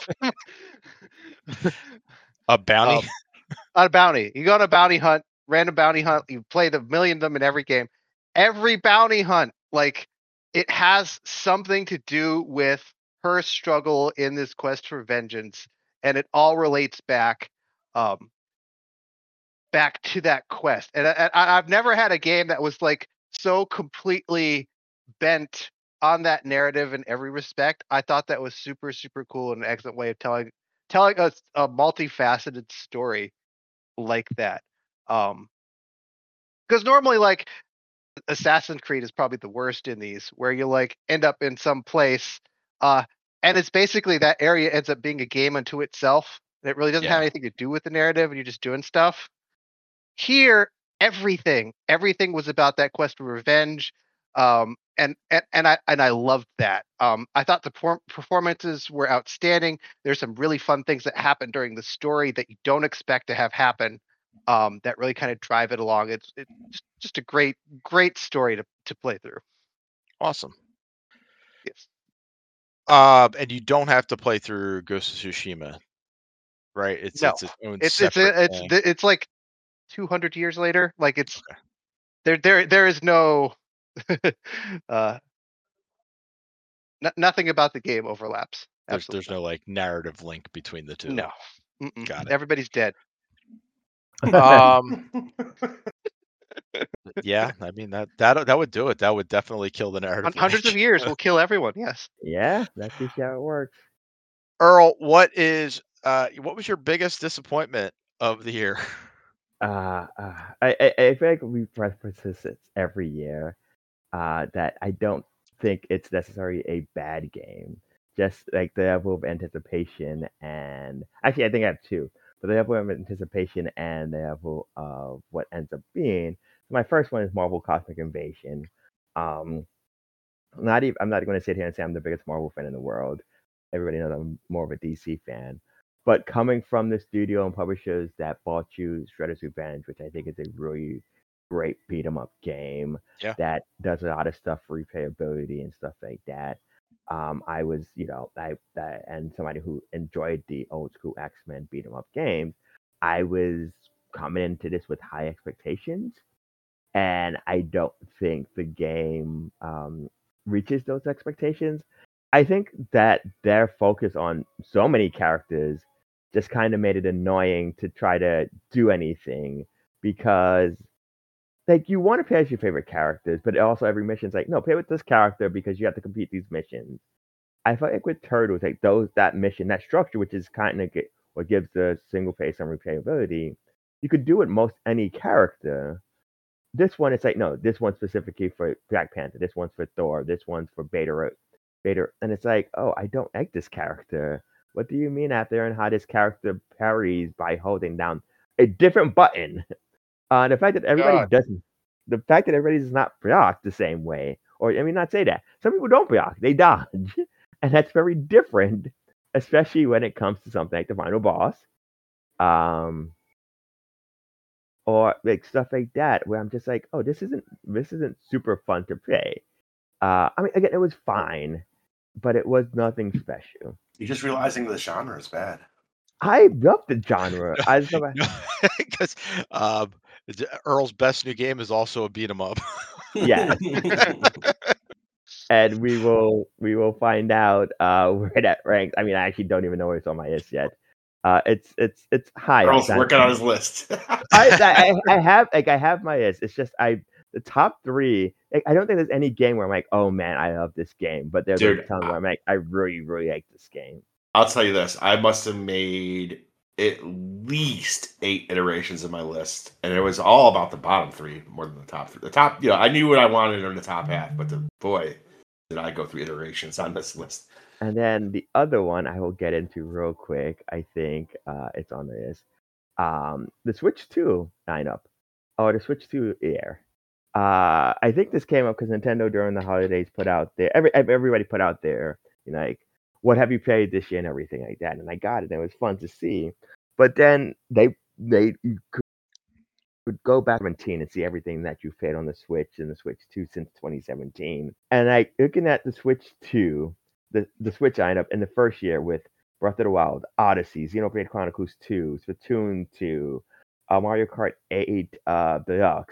A bounty? Um, on a bounty. You go on a bounty hunt, random bounty hunt. You play the million of them in every game. Every bounty hunt, like it has something to do with her struggle in this quest for vengeance, and it all relates back, um, back to that quest. And I, I, I've never had a game that was like so completely bent on that narrative in every respect. I thought that was super super cool and an excellent way of telling telling us a multifaceted story like that. Um, because normally like Assassin's Creed is probably the worst in these, where you like end up in some place, uh, and it's basically that area ends up being a game unto itself. And it really doesn't have Yeah. anything to do with the narrative, and you're just doing stuff. Here, everything, everything was about that quest for revenge. Um, and, and and I and I loved that. Um, I thought the por- performances were outstanding. There's some really fun things that happen during the story that you don't expect to have happen. Um, that really kind of drive it along. It's it's just, just a great great story to to play through. Awesome. Yes. Uh, and you don't have to play through Ghost of Tsushima, right? It's No, it's its own it's it's separate a, it's thing. it's like two hundred years later. Like it's Okay. there there there is no uh n- nothing about the game overlaps. There's Absolutely there's no like narrative link between the two. no. Mm-mm. Got it. Everybody's dead. Um, yeah, I mean that that that would do it. That would definitely kill the Hun- narrative Hundreds of link. years will kill everyone. Yes. Yeah, that's just how it works. Earl, what is uh what was your biggest disappointment of the year? Uh, uh I, I I feel like we preface this every year. Uh, that I don't think it's necessarily a bad game. Just like the level of anticipation, and actually, I think I have two. But the level of anticipation and the level of what ends up being. My first one is Marvel Cosmic Invasion. Um, not even I'm not going to sit here and say I'm the biggest Marvel fan in the world. Everybody knows I'm more of a D C fan. But coming from the studio and publishers that bought you Shredder's Revenge, which I think is a really great beat 'em up game Yeah. that does a lot of stuff for replayability and stuff like that. Um, I was, you know, I that and somebody who enjoyed the old school X Men beat 'em up games. I was coming into this with high expectations, and I don't think the game um, reaches those expectations. I think that their focus on so many characters just kind of made it annoying to try to do anything because like you want to play as your favorite characters, but also every mission's like, no, play with this character because you have to complete these missions. I felt like with Turtles, like those that mission, that structure, which is kind of get, what gives the single player some replayability, you could do it most any character. This one, it's like, no, this one's specifically for Black Panther. This one's for Thor. This one's for Beta. Beta, and it's like, oh, I don't like this character. What do you mean out there and how this character parries by holding down a different button? Uh, the fact that everybody God. doesn't, the fact that everybody does not block the same way, or I mean, not say that. Some people don't block; they dodge, and that's very different, especially when it comes to something like the final boss. Um, or like stuff like that where I'm just like, oh, this isn't this isn't super fun to play. Uh, I mean, again, it was fine, but it was nothing special. You're just realizing the genre is bad. I love the genre. I just never, because um, It's- Earl's best new game is also a beat 'em up. Yes. And we will we will find out uh, where that ranks. I mean, I actually don't even know where it's on my list yet. Uh, it's it's it's high. Earl's up. working on his list. I, I I have like I have my list. It's just I the top three. Like, I don't think there's any game where I'm like, oh man, I love this game. But there's Dude, those times where I'm like, I really really like this game. I'll tell you this: I must have made at least eight iterations of my list, and it was all about the bottom three more than the top three. The top, you know, I knew what I wanted in the top half, but the boy, did I go through iterations on this list. And then the other one I will get into real quick. I think uh, it's on the list. Um, the Switch two lineup, or the Switch two Air. Uh, I think this came up because Nintendo during the holidays put out there. Every everybody put out there, you know, like what have you played this year and everything like that. And I got it. And it was fun to see. But then they they you could, could go back to seventeen and see everything that you played on the Switch and the Switch two since twenty seventeen. And like looking at the Switch two, the the Switch lineup in the first year with Breath of the Wild, Odyssey, Xenoblade Chronicles two, Splatoon two, uh, Mario Kart eight uh, Deluxe.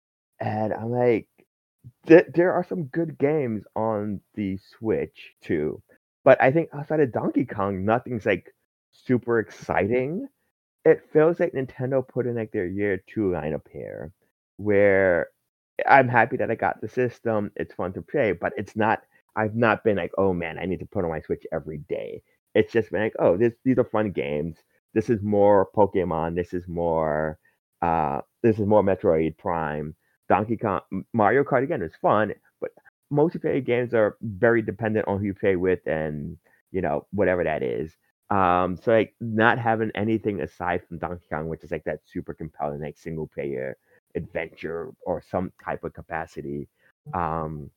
And I'm like, th- there are some good games on the Switch too. But I think outside of Donkey Kong, nothing's like super exciting. It feels like Nintendo put in like their year two lineup here, where I'm happy that I got the system. It's fun to play, but it's not. I've not been like, oh man, I need to put on my Switch every day. It's just been like, oh, this these are fun games. This is more Pokemon. This is more. Uh, this is more Metroid Prime. Donkey Kong, Mario Kart again is fun, but multiplayer games are very dependent on who you play with and you know whatever that is. Um, so like not having anything aside from Donkey Kong, which is like that super compelling like single player adventure or some type of capacity, um,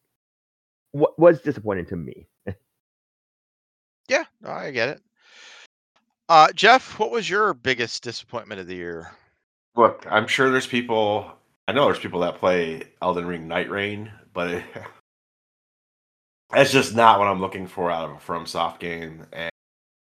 w- was disappointing to me. Yeah, no, I get it. Uh, Jeff, what was your biggest disappointment of the year? Look, I'm sure there's people. I know there's people that play Elden Ring Night Rain, but it, that's just not what I'm looking for out of a FromSoft game. And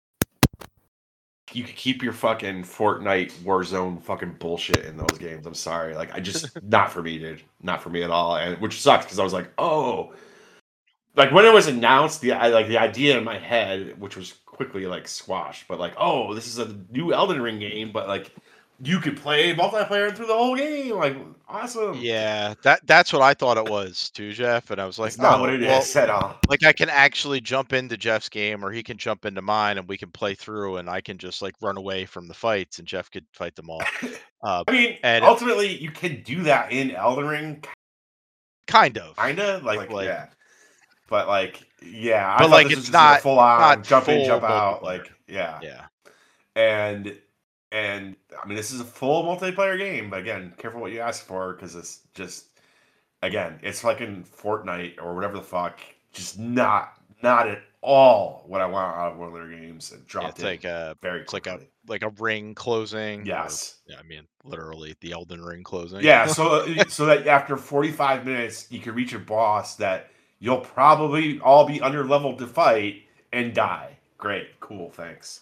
you can keep your fucking Fortnite Warzone fucking bullshit in those games. I'm sorry, like I just not for me, dude. Not for me at all. And which sucks because I was like, oh, like when it was announced, the I like the idea in my head, which was quickly like squashed. But like, oh, this is a new Elden Ring game, but like. You could play multiplayer through the whole game, like awesome. Yeah, that that's what I thought it was too, Jeff. And I was like, That's not oh, what it well, is at all. like I can actually jump into Jeff's game, or he can jump into mine, and we can play through, and I can just like run away from the fights, and Jeff could fight them all. Uh, I mean, and ultimately, you can do that in Elden Ring, kind of, kinda, like, Like- yeah. But like, yeah, I But, thought like, this it's was just like not- a full on not jump in, full jump out, multiplayer. like, yeah. yeah, And and I mean, this is a full multiplayer game, but again, careful what you ask for because it's just, again, it's fucking Fortnite or whatever the fuck, just not not at all what I want out of one of their games. It yeah, dropped it's like in a very it's like a quickly. like a ring closing. or- Yes. yeah, I mean, literally the Elden Ring closing. Yeah, so so that after forty-five minutes, you can reach a boss that you'll probably all be under leveled to fight and die. Great, cool, thanks.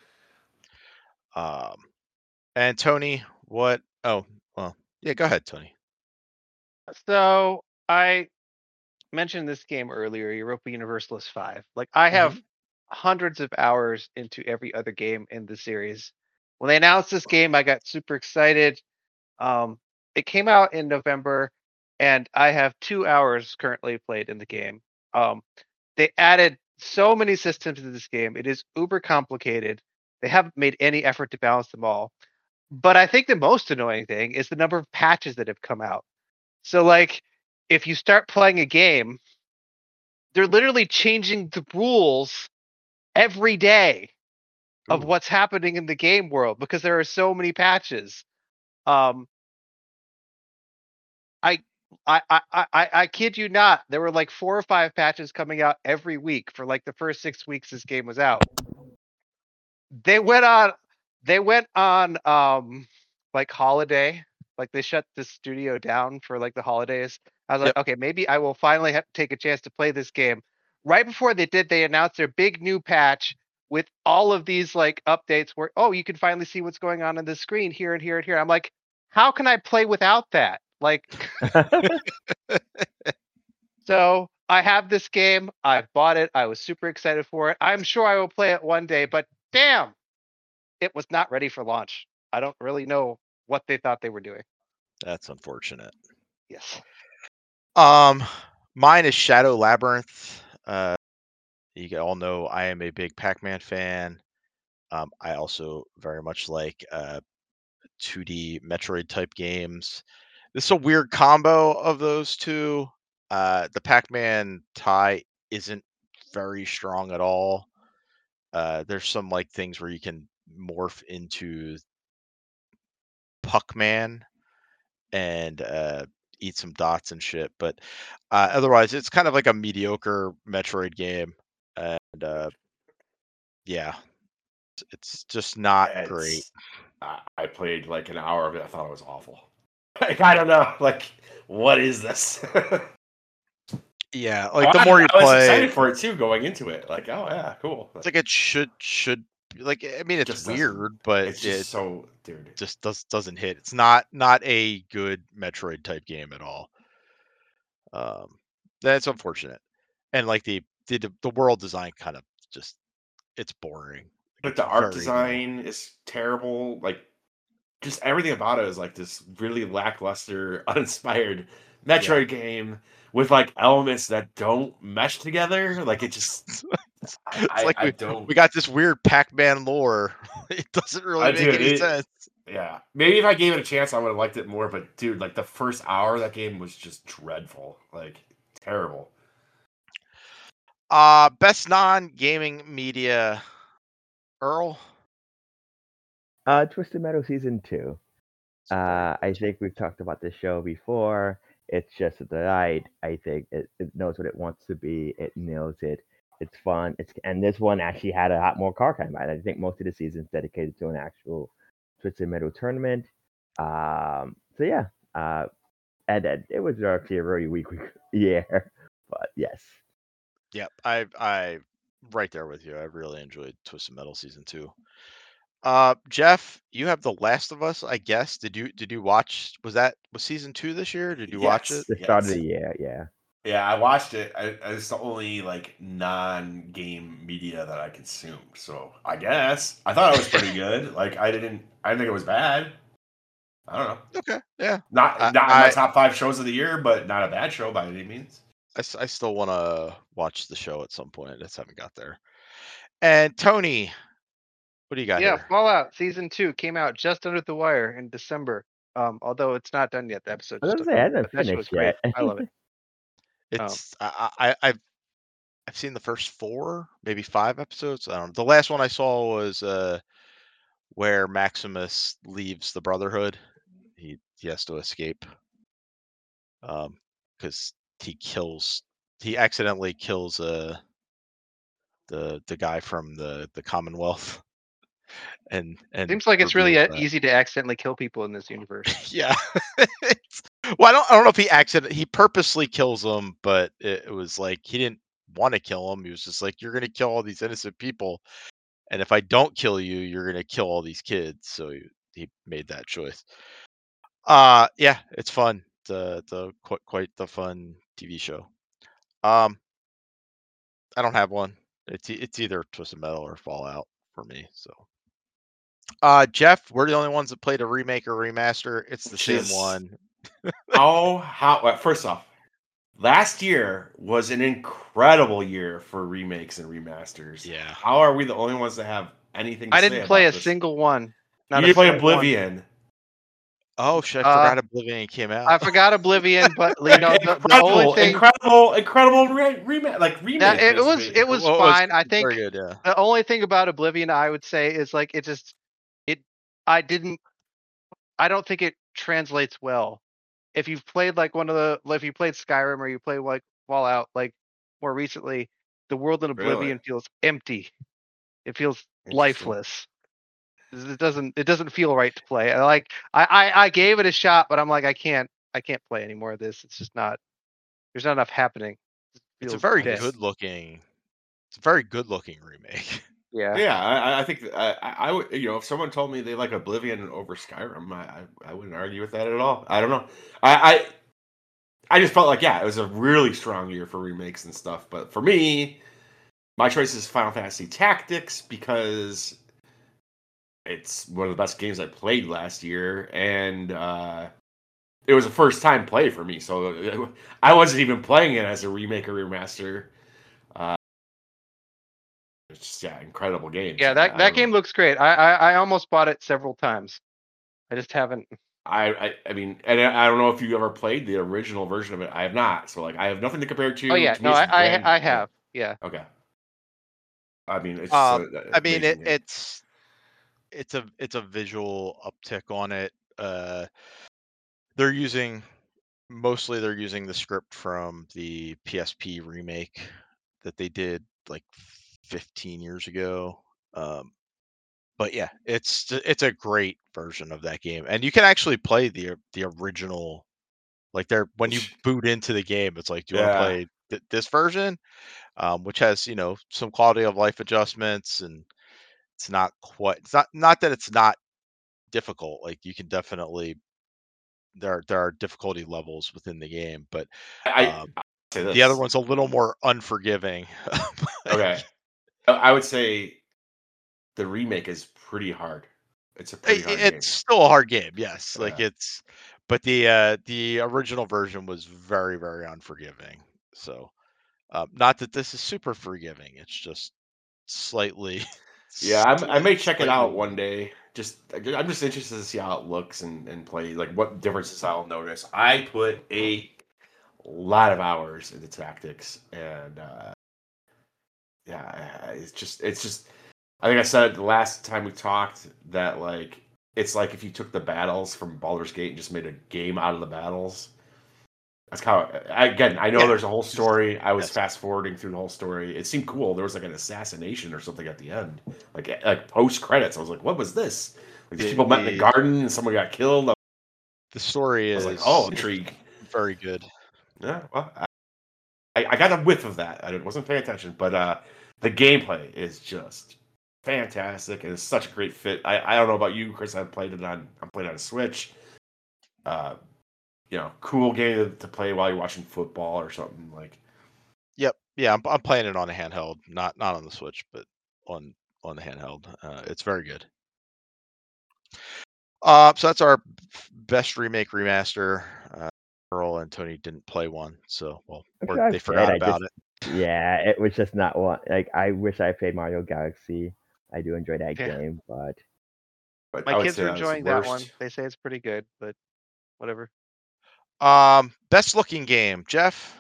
Um, and Tony, what? Oh, well, yeah. Go ahead, Tony. So I mentioned this game earlier, Europa Universalis five. Like I have hundreds of hours into every other game in the series. When they announced this game, I got super excited. Um, it came out in November, and I have two hours currently played in the game. Um, they added so many systems to this game. It is uber complicated. They haven't made any effort to balance them all. But I think the most annoying thing is the number of patches that have come out. So, like, if you start playing a game, they're literally changing the rules every day of Ooh. what's happening in the game world because there are so many patches. Um, I, I, I, I, I kid you not. There were like four or five patches coming out every week for like the first six weeks this game was out. They went on, they went on, um, like holiday. Like they shut the studio down for like the holidays. I was like, Yep. okay, maybe I will finally have to take a chance to play this game. Right before they did, they announced their big new patch with all of these like updates where, oh, you can finally see what's going on on the screen here and here and here. I'm like, how can I play without that? Like, so I have this game. I bought it. I was super excited for it. I'm sure I will play it one day, but damn, it was not ready for launch. I don't really know what they thought they were doing. That's unfortunate. Yes. Um, mine is Shadow Labyrinth. Uh, you all know I am a big Pac-Man fan. Um, I also very much like uh, two D Metroid type games. This is a weird combo of those two. Uh, the Pac-Man tie isn't very strong at all. Uh, there's some like things where you can morph into Puckman and uh, eat some dots and shit, but uh, otherwise, it's kind of like a mediocre Metroid game, and uh, yeah, it's just not It's, great. I I played like an hour of it. I thought it was awful. Like, I don't know. Like, what is this? Yeah, like the I, more you I was play, excited for it too going into it. Like, oh yeah, cool. it's like it should should be- like I mean it's Just doesn't. weird, but It's just it so, dude. just does doesn't hit. It's not not a good Metroid type game at all. Um, that's unfortunate, and like the the the world design kind of just it's boring. Like It's the art very low. design is terrible. Like, just everything about it is like this really lackluster, uninspired Metroid game with like elements that don't mesh together. Like, it just, It's I, like I we, don't. we got this weird Pac-Man lore. It doesn't really I make do. any It, sense. yeah, maybe if I gave it a chance, I would have liked it more. But dude, like the first hour of that game was just dreadful, like terrible. Uh, best non-gaming media, Earl. Uh, Twisted Metal season two. It's very Uh, I good. think we've talked about this show before. It's just a delight. I think it, it knows what it wants to be. It nails it. It's fun. It's and this one actually had a lot more car combat. I think most of the season's dedicated to an actual Twisted Metal tournament. Um, so yeah, uh, and, and it was actually a very weak week year, but yes. Yep, I I right there with you. I really enjoyed Twisted Metal season two. Uh, Jeff, you have The Last of Us, I guess. Did you did you watch? Was that was season two this year? Did you watch Yes, it? The start of yes. the year, yeah. Yeah, I watched it. I, it's the only like non-game media that I consumed. So I guess I thought it was pretty good. Like, I didn't, I didn't think it was bad. I don't know. Okay, yeah. Not I not in my I, top five shows of the year, but not a bad show by any means. I s- I still want to watch the show at some point. I just haven't got there. And Tony, what do you got Yeah, here? Fallout season two came out just under the wire in December. Um, although it's not done yet. The episode I was just gonna took say, I over. haven't But that show was finished great. yet. I love it. Um, It's I, I I've I've seen the first four, maybe five episodes. I don't know. The last one I saw was uh where Maximus leaves the Brotherhood. He he has to escape. Um, because he kills he accidentally kills uh the the guy from the the Commonwealth and and Seems like it's really reveals uh, that. easy to accidentally kill people in this universe. Yeah. It's- well, I don't I don't know if he accident he purposely kills them, but it, it was like he didn't want to kill them. He was just like, you're gonna kill all these innocent people, and if I don't kill you, you're gonna kill all these kids. So he, he made that choice. Uh yeah, it's fun. The the quite quite the fun T V show. Um, I don't have one. It's e- it's either Twisted Metal or Fallout for me. So, uh, Jeff, we're the only ones that played a remake or remaster. It's the same Just one. oh, how? Well, first off, last year was an incredible year for remakes and remasters. Yeah. How are we the only ones that have anything to I say didn't play a about this? single one. You Not a didn't play single one. Oblivion. Oh shit! I Uh, forgot Oblivion came out. I forgot Oblivion, but you know the, the only incredible, thing incredible, incredible re- remake, like remake. that it was basically. it was Well, it was fine. I think very good. Yeah. the only thing about Oblivion I would say is like it just it I didn't I don't think it translates well. If you've played like one of the if you played Skyrim or you played like Fallout like more recently, the world in Really? Oblivion feels empty. It feels Interesting. lifeless. It doesn't it doesn't feel right to play. I like I, I I gave it a shot, but I'm like I can't I can't play any more of this. It's just not there's not enough happening. It It's a feels very dead. good looking. It's a very good looking remake. Yeah. Yeah, I, I think that I, I I would, you know, if someone told me they like Oblivion over Skyrim, I, I, I wouldn't argue with that at all. I don't know. I, I I just felt like, yeah, it was a really strong year for remakes and stuff. But for me, my choice is Final Fantasy Tactics because it's one of the best games I played last year, and uh, it was a first time play for me. So it, I wasn't even playing it as a remake or remaster. Uh, it's just, yeah, incredible game. Yeah, So that I, I that don't game know. looks great. I, I I almost bought it several times. I just haven't. I, I I mean, and I I don't know if you ever played the original version of it. I have not. So like, I have nothing to compare it Oh to. yeah, To me, no, it's I I, brand. I Yeah. have. Yeah. Okay. I mean, it's just Um, an I mean, it amazing game. it's it's a it's a visual uptick on it. Uh, they're using mostly they're using the script from the P S P remake that they did like fifteen years ago. Um, but yeah, it's j- it's a great version of that game, and you can actually play the the original. Like there, when you boot into the game, it's like, do you want to Yeah. play th- this version, um, which has you know some quality of life adjustments, and it's not quite. It's not not that it's not difficult. Like you can definitely there there are difficulty levels within the game, but I, um, I say the other this. one's a little more unforgiving. Okay. I I would say the remake is pretty hard. It's a pretty It, hard game. it's still a hard game, yes. Like Yeah. it's, but the uh, the original version was very very unforgiving. So um, not that this is super forgiving. It's just slightly, Yeah, I'm, I may check it slightly out one weird. day. Just I'm just interested to see how it looks and, and play, like what differences I'll notice. I put a lot of hours into Tactics, and uh, yeah, it's just it's just I think I said the last time we talked that like it's like if you took the battles from Baldur's Gate and just made a game out of the battles. That's kind of again. I know Yeah. there's a whole story. I was Yes. fast forwarding through the whole story. It seemed cool. There was like an assassination or something at the end, like like post credits. I was like, what was this? Like these The people met in the the garden and someone got killed. I the story was like, oh, is intrigue. very good. Yeah, well, I, I got a whiff of that. I wasn't paying attention, but uh, the gameplay is just fantastic, and it's such a great fit. I, I don't know about you, Chris. I played it on I played it on a Switch. Uh, you know, cool game to, to play while you're watching football or something like. Yep. Yeah, I'm I'm playing it on a handheld, not not on the Switch, but on on the handheld. Uh, it's very good. Uh, so that's our best remake remaster. Uh, Earl and Tony didn't play one, so well, I'm or sure they I've played. forgot I just about it. yeah, it was just not one. Like I wish I played Mario Galaxy. I do enjoy that Yeah. game, but But My I would kids say are that was the enjoying that one. worst. They say it's pretty good, but whatever. Um, best looking game, Jeff.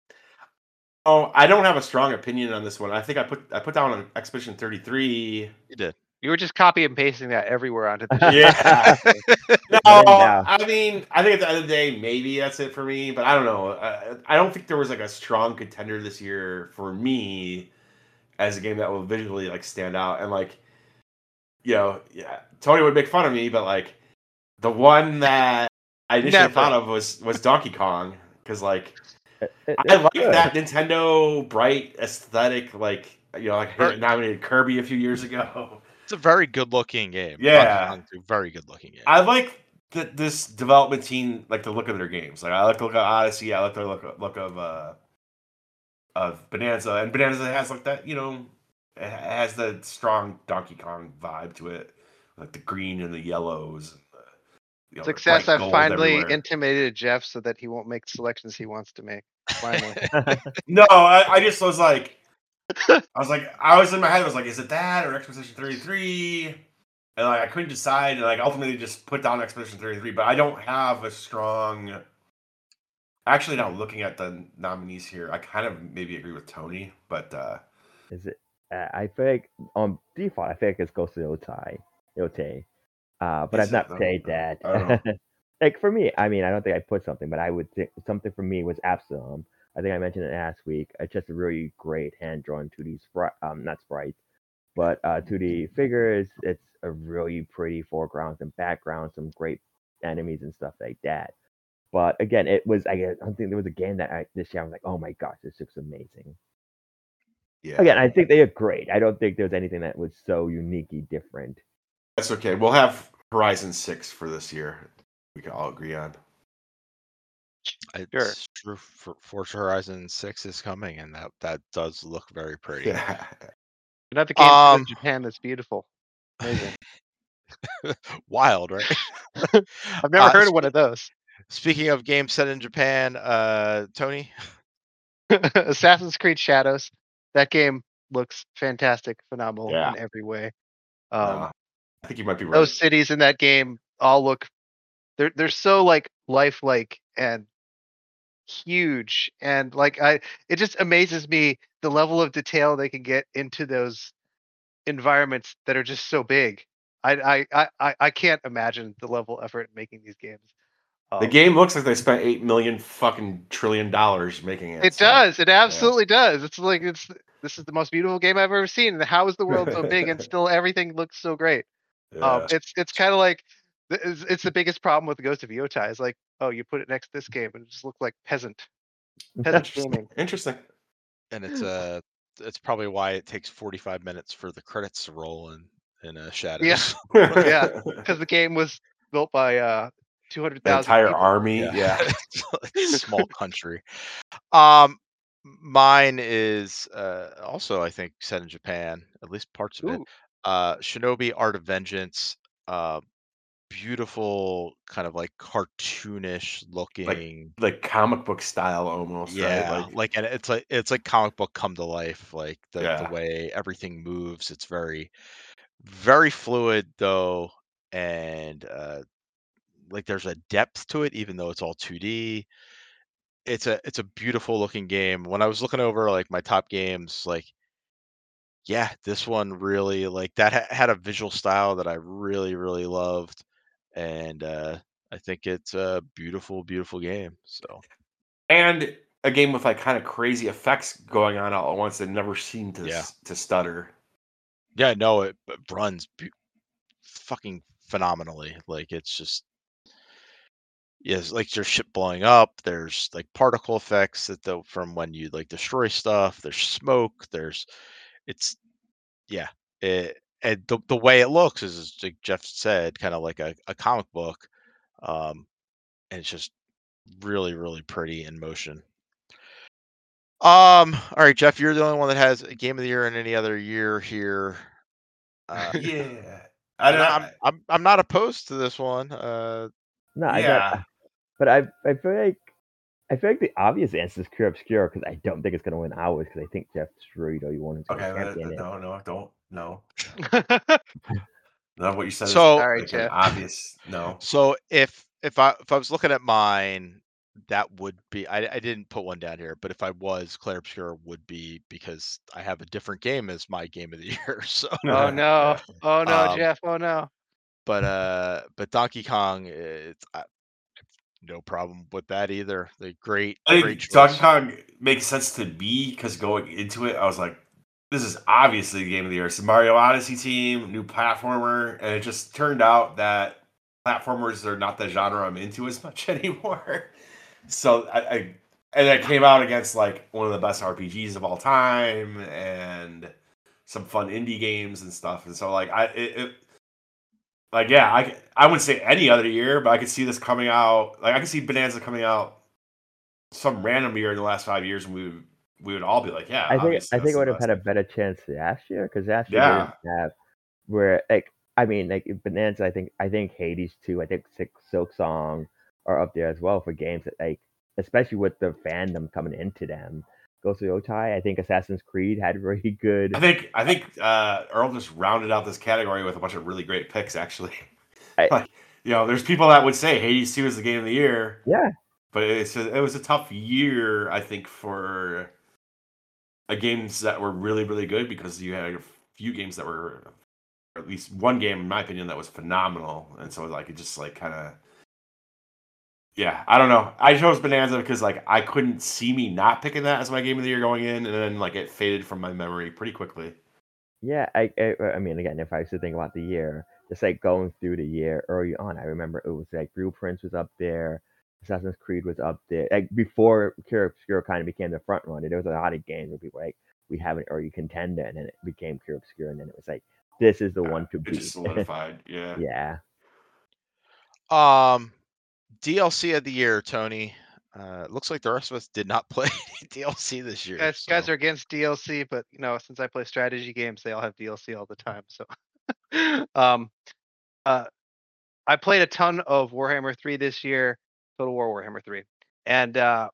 Oh, I don't have a strong opinion on this one. I think I put I put down on Expedition thirty-three. You did. You were just copy and pasting that everywhere onto the sheet. Yeah. No, But in doubt. I mean, I think at the end of the day, maybe that's it for me. But I don't know. I, I don't think there was like a strong contender this year for me as a game that will visually like stand out. And like, you know, yeah, Tony would make fun of me, but like the one that I initially Never. thought of was was Donkey Kong because like It, it, I it's like good. that Nintendo bright aesthetic. Like you know, like Or- it nominated Kirby a few years ago. It's a very good looking game. Yeah. Donkey Kong two, very good looking game. I like that this development team like the look of their games. Like I like the look of Odyssey. I like the look look of uh of Bonanza, and Bonanza has like that. You know, it has the strong Donkey Kong vibe to it, like the green and the yellows. And the, you know, the Success. bright I've gold finally everywhere. intimidated Jeff so that he won't make selections he wants to make. Finally. No, I, I just was like, I was like, I was in my head. I was like, is it that or Expedition thirty-three? And like I couldn't decide, and like ultimately just put down Expedition thirty-three. But I don't have a strong. Actually, now looking at the nominees here, I kind of maybe agree with Tony, but uh, Is it? Uh, I feel like on default, I feel like it's Ghost of Yotai, Yote. Uh, but is I've not it? played I that. don't know. Like for me, I mean, I don't think I put something, but I would think something for me was Absalom. I think I mentioned it last week. It's just a really great hand drawn two D sprite, um, not sprites, but uh, two D figures. It's a really pretty foregrounds and backgrounds, some great enemies and stuff like that. But again, it was I don't think there was a game that I, this year I was like, oh my gosh, this looks amazing. Yeah. Again, I think they are great. I don't think there's anything that was so uniquely different. That's okay. We'll have Horizon six for this year. We can all agree on. Sure. It's true. For Forza Horizon six is coming, and that that does look very pretty. Yeah. Another game set Um, in Japan that's beautiful. Amazing. Wild, right? I've never Uh, heard of spe- one of those. Speaking of games set in Japan, uh, Tony, Assassin's Creed Shadows. That game looks fantastic, phenomenal Yeah. in every way. Um, No, I think you might be right. those cities in that game all look they're they're so like lifelike and huge, and like I it just amazes me the level of detail they can get into those environments that are just so big. I I I I- I can't imagine the level of effort in making these games. The Um, game looks like they spent eight million fucking trillion dollars making it. It so, does. It absolutely does. It's like it's this is the most beautiful game I've ever seen. And how is the world so big and still everything looks so great? Um, Yeah. it's it's kind of like th- it's, it's the biggest problem with the Ghost of Yota. Is like, oh, you put it next to this game and it just looked like peasant, peasant Interesting. gaming. Interesting. and it's uh it's probably why it takes forty-five minutes for the credits to roll in in uh, Shadows. Yeah, because the game was built by uh two hundred An thousand entire people. army. Yeah. It's a small country. Um, mine is uh also I think set in Japan, at least parts of it. Ooh, Uh, Shinobi Art of Vengeance. Uh, beautiful, kind of like cartoonish looking. Like comic book style almost, right? Yeah, Like, like and it's like it's like comic book come to life. Like the the Yeah. way everything moves, it's very very fluid though, and uh, like there's a depth to it, even though it's all two D. It's a it's a beautiful looking game. When I was looking over like my top games, like yeah, this one really like that ha- had a visual style that I really really loved, and uh, I think it's a beautiful beautiful game. So And a game with like kind of crazy effects going on all at once that never seem to yeah, s- to stutter. yeah, no, it, it runs be- fucking phenomenally. Like it's just yes, like there's shit blowing up. There's like particle effects that the from when you like destroy stuff. There's smoke. There's it's yeah. It, and the the way it looks is, is like Jeff said, kind of like a, a comic book. Um, and it's just really really pretty in motion. Um, all right, Jeff, you're the only one that has a game of the year in any other year here. Uh, Yeah. I and don't I'm I'm I'm not opposed to this one. Uh, No, I Yeah. got, but I I feel like I feel like the obvious answer is Cure Obscure because I don't think it's gonna win ours because I think Jeff Strudo, you wanted to Okay, champion uh, it. no, no, don't no. No, what you said is so sorry, like an Jeff. obvious no. so if if I if I was looking at mine, that would be I I didn't put one down here, but if I was, Clair Obscur would be because I have a different game as my game of the year. So, Oh no! Yeah. Oh no, Um, Jeff! Oh no! but uh, but Donkey Kong, it's I, no problem with that either. The great I great think Donkey choice. Kong makes sense to me because going into it, I was like, this is obviously the game of the year. It's the Mario Odyssey team, new platformer, and it just turned out that platformers are not the genre I'm into as much anymore. So I, I and it came out against like one of the best R P Gs of all time and some fun indie games and stuff. And so like I it, it like yeah, I I wouldn't say any other year, but I could see this coming out. Like I could see Bonanza coming out some random year in the last five years, and we would, we would all be like, yeah, I think obviously I that's think I the would have best. had a better chance last year because last year Yeah. we didn't have where like I mean like Bonanza. I think I think Hades too. I think Silk, Silk Song are up there as well for games that like especially with the fandom coming into them. Ghost of Yotai. I think Assassin's Creed had really good. I think I think uh, Earl just rounded out this category with a bunch of really great picks. Actually, I, like you know, there's people that would say Hades two is the game of the year. yeah, But it's a, it was a tough year, I think, for uh, games that were really really good because you had a few games that were, or at least one game in my opinion that was phenomenal, and so like it just like kind of. Yeah, I don't know. I chose Bonanza because like I couldn't see me not picking that as my game of the year going in, and then like it faded from my memory pretty quickly. yeah. I, I I mean again, if I was to think about the year, just like going through the year early on, I remember it was like Blueprints was up there. Assassin's Creed was up there. Like before Cure Obscure kind of became the front runner, there was a lot of games where people were like we have an early contender, and then it became Pure Obscure, and then it was like this is the Uh, one to it beat. just solidified. Yeah. Yeah. Um, D L C of the year, Tony. Uh, looks like the rest of us did not play D L C this year. Guys, so. guys are against D L C, but you know, since I play strategy games, they all have D L C all the time. So, um, uh, I played a ton of Warhammer three this year, Total War Warhammer three, and uh,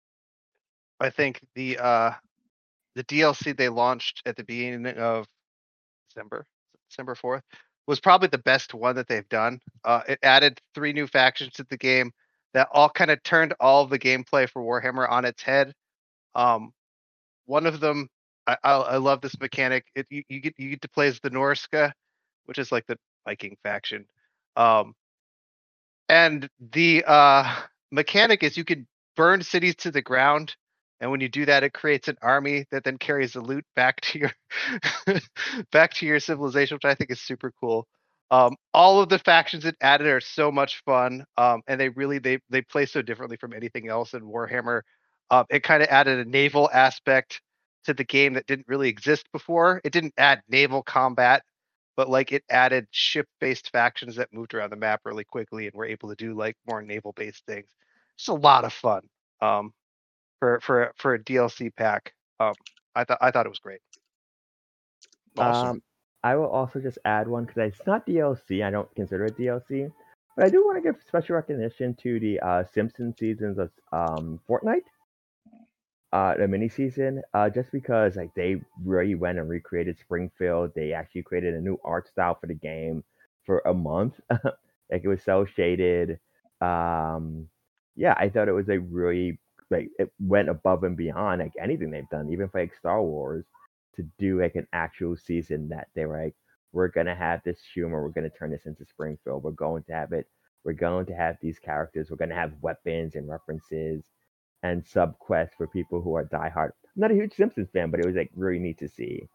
I think the uh, the D L C they launched at the beginning of December, December fourth, was probably the best one that they've done. Uh, it added three new factions to the game that all kind of turned all of the gameplay for Warhammer on its head. Um, one of them, I, I, I love this mechanic. It, you, you get you get to play as the Norska, which is like the Viking faction. Um, and the uh, mechanic is you can burn cities to the ground, and when you do that, it creates an army that then carries the loot back to your back to your civilization, which I think is super cool. Um, all of the factions it added are so much fun, um, and they really they they play so differently from anything else in Warhammer. Uh, it kind of added a naval aspect to the game that didn't really exist before. It didn't add naval combat, but like it added ship-based factions that moved around the map really quickly and were able to do like more naval-based things. It's a lot of fun um, for for for a D L C pack. Um, I thought I thought it was great. Awesome. Um, I will also just add one because it's not D L C. I don't consider it D L C, but I do want to give special recognition to the uh, Simpsons seasons of um, Fortnite, uh, the mini season, uh, just because like they really went and recreated Springfield. They actually created a new art style for the game for a month. Like it was so shaded. Um, yeah, I thought it was a really like it went above and beyond like anything they've done, even for like Star Wars, to do like an actual season that they were like, we're gonna have this humor, we're gonna turn this into Springfield, we're going to have it, we're going to have these characters, we're gonna have weapons and references and sub quests for people who are diehard. I'm not a huge Simpsons fan, but it was like really neat to see.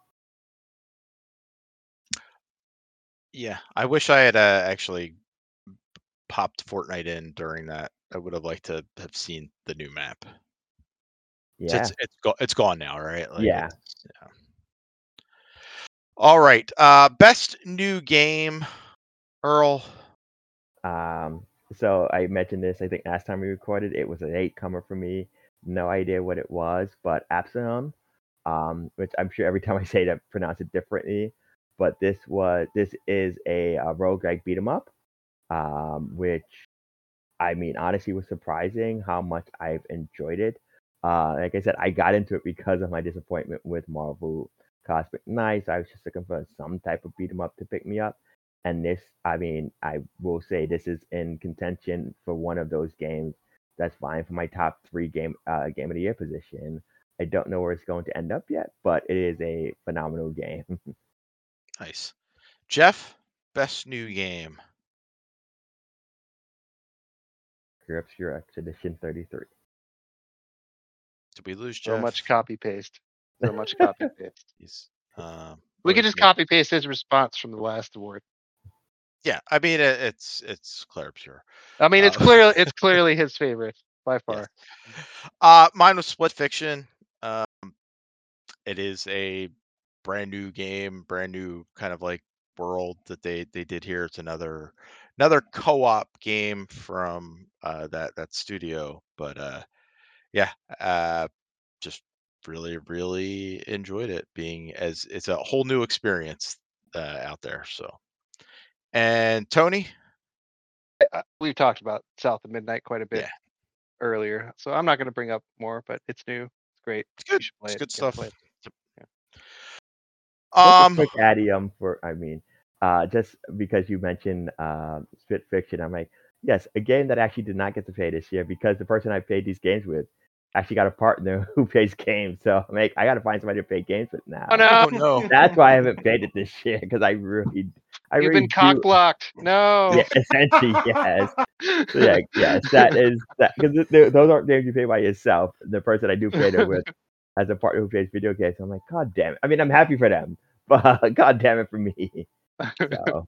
Yeah, I wish I had uh, actually popped Fortnite in during that. I would have liked to have seen the new map. Yeah, It's it's go- it's gone now, right? Like yeah. it's- yeah. All right. Uh, best new game, Earl. Um, so I mentioned this, I think last time we recorded, it was an eight comer for me. No idea what it was, but Absalom, um, which I'm sure every time I say that, pronounce it differently. But this was this is a, a roguelike beat 'em up, um, which I mean honestly was surprising how much I've enjoyed it. Uh, like I said, I got into it because of my disappointment with Marvel Cosmic Knights. I was just looking for some type of beat 'em up to pick me up. And this, I mean, I will say this is in contention for one of those games that's vying for my top three game uh, game of the year position. I don't know where it's going to end up yet, but it is a phenomenal game. Nice. Jeff, best new game. Pure Obscure Expedition thirty-three. Did we lose So Jeff? much copy paste. So much copy paste. He's, um, We oh, could he's just muted. copy paste his response from the last award. Yeah, I mean it, it's it's Claire Obscure. I mean, it's Uh, clearly it's clearly his favorite by far. Yes. Uh, mine was Split Fiction. Um, it is a brand new game, brand new kind of like world that they they did here. It's another another co-op game from uh, that that studio, but uh, yeah, uh, just really really enjoyed it. Being as it's a whole new experience uh, out there. So, and Tony, Uh, We've talked about South of Midnight quite a bit yeah, earlier, so I'm not going to bring up more. But it's new. It's great. it's good. You should play It's it. good You gotta stuff. play it. Just a Um, quick addy um for I mean, uh, just because you mentioned uh, Split Fiction, I'm like, yes, a game that I actually did not get to play this year because the person I played these games with actually got a partner who plays games. So I'm like, I got to find somebody to play games with now. Oh no! oh no. That's why I haven't played it this year because I really, I You've really been cock do. blocked. No. Yeah, essentially, yes. So yeah, yes, that is that because those aren't games you play by yourself. The person I do play them with has a partner who plays video games. So I'm like, God damn it. I mean, I'm happy for them, but God damn it for me. So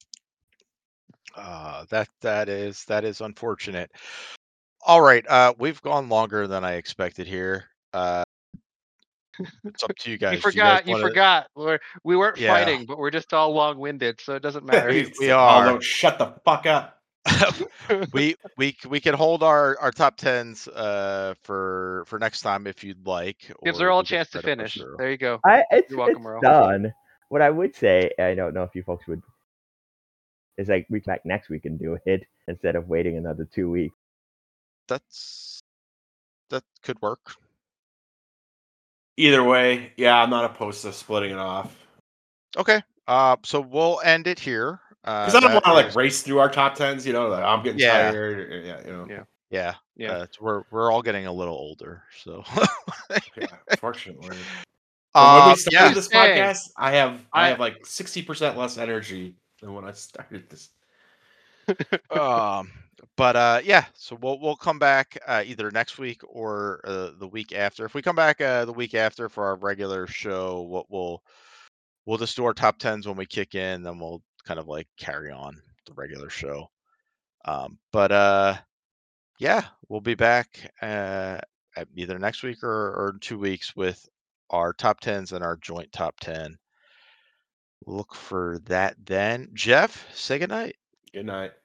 Uh, that that is that is unfortunate. All right, uh, we've gone longer than I expected here. Uh, It's up to you guys. You Do you guys forgot. You wanna- forgot. We're, we weren't Yeah. fighting, but we're just all long-winded, so it doesn't matter. We- we Aldo, are. shut the fuck up. we we c- we can hold our our top tens uh for for next time if you'd like. Gives or her all a we can chance to try push finish. through. There you go. I it's, You're welcome, it's Earl. done. What I would say, I don't know if you folks would, is like we come back next week and do it instead of waiting another two weeks. That's that could work. Either way, yeah, I'm not opposed to splitting it off. Okay. Uh, so we'll end it here. Uh, Because I don't that want to like is- race through our top tens, you know. Like I'm getting Yeah. tired. Yeah, you know. Yeah. yeah, Yeah. uh, it's- we're we're all getting a little older, so. Yeah, fortunately. From when Uh, we started yeah. this Hey, podcast, I have I, I- have like sixty percent less energy than when I started this. um, but uh, yeah. So we'll we'll come back uh, either next week or uh, the week after. If we come back uh, the week after for our regular show, what we'll we'll just do our top tens when we kick in, then we'll kind of like carry on the regular show. Um, but uh, yeah, we'll be back uh, at either next week or, or in two weeks with our top tens and our joint top ten. Look for that then. Jeff, say goodnight. Good night.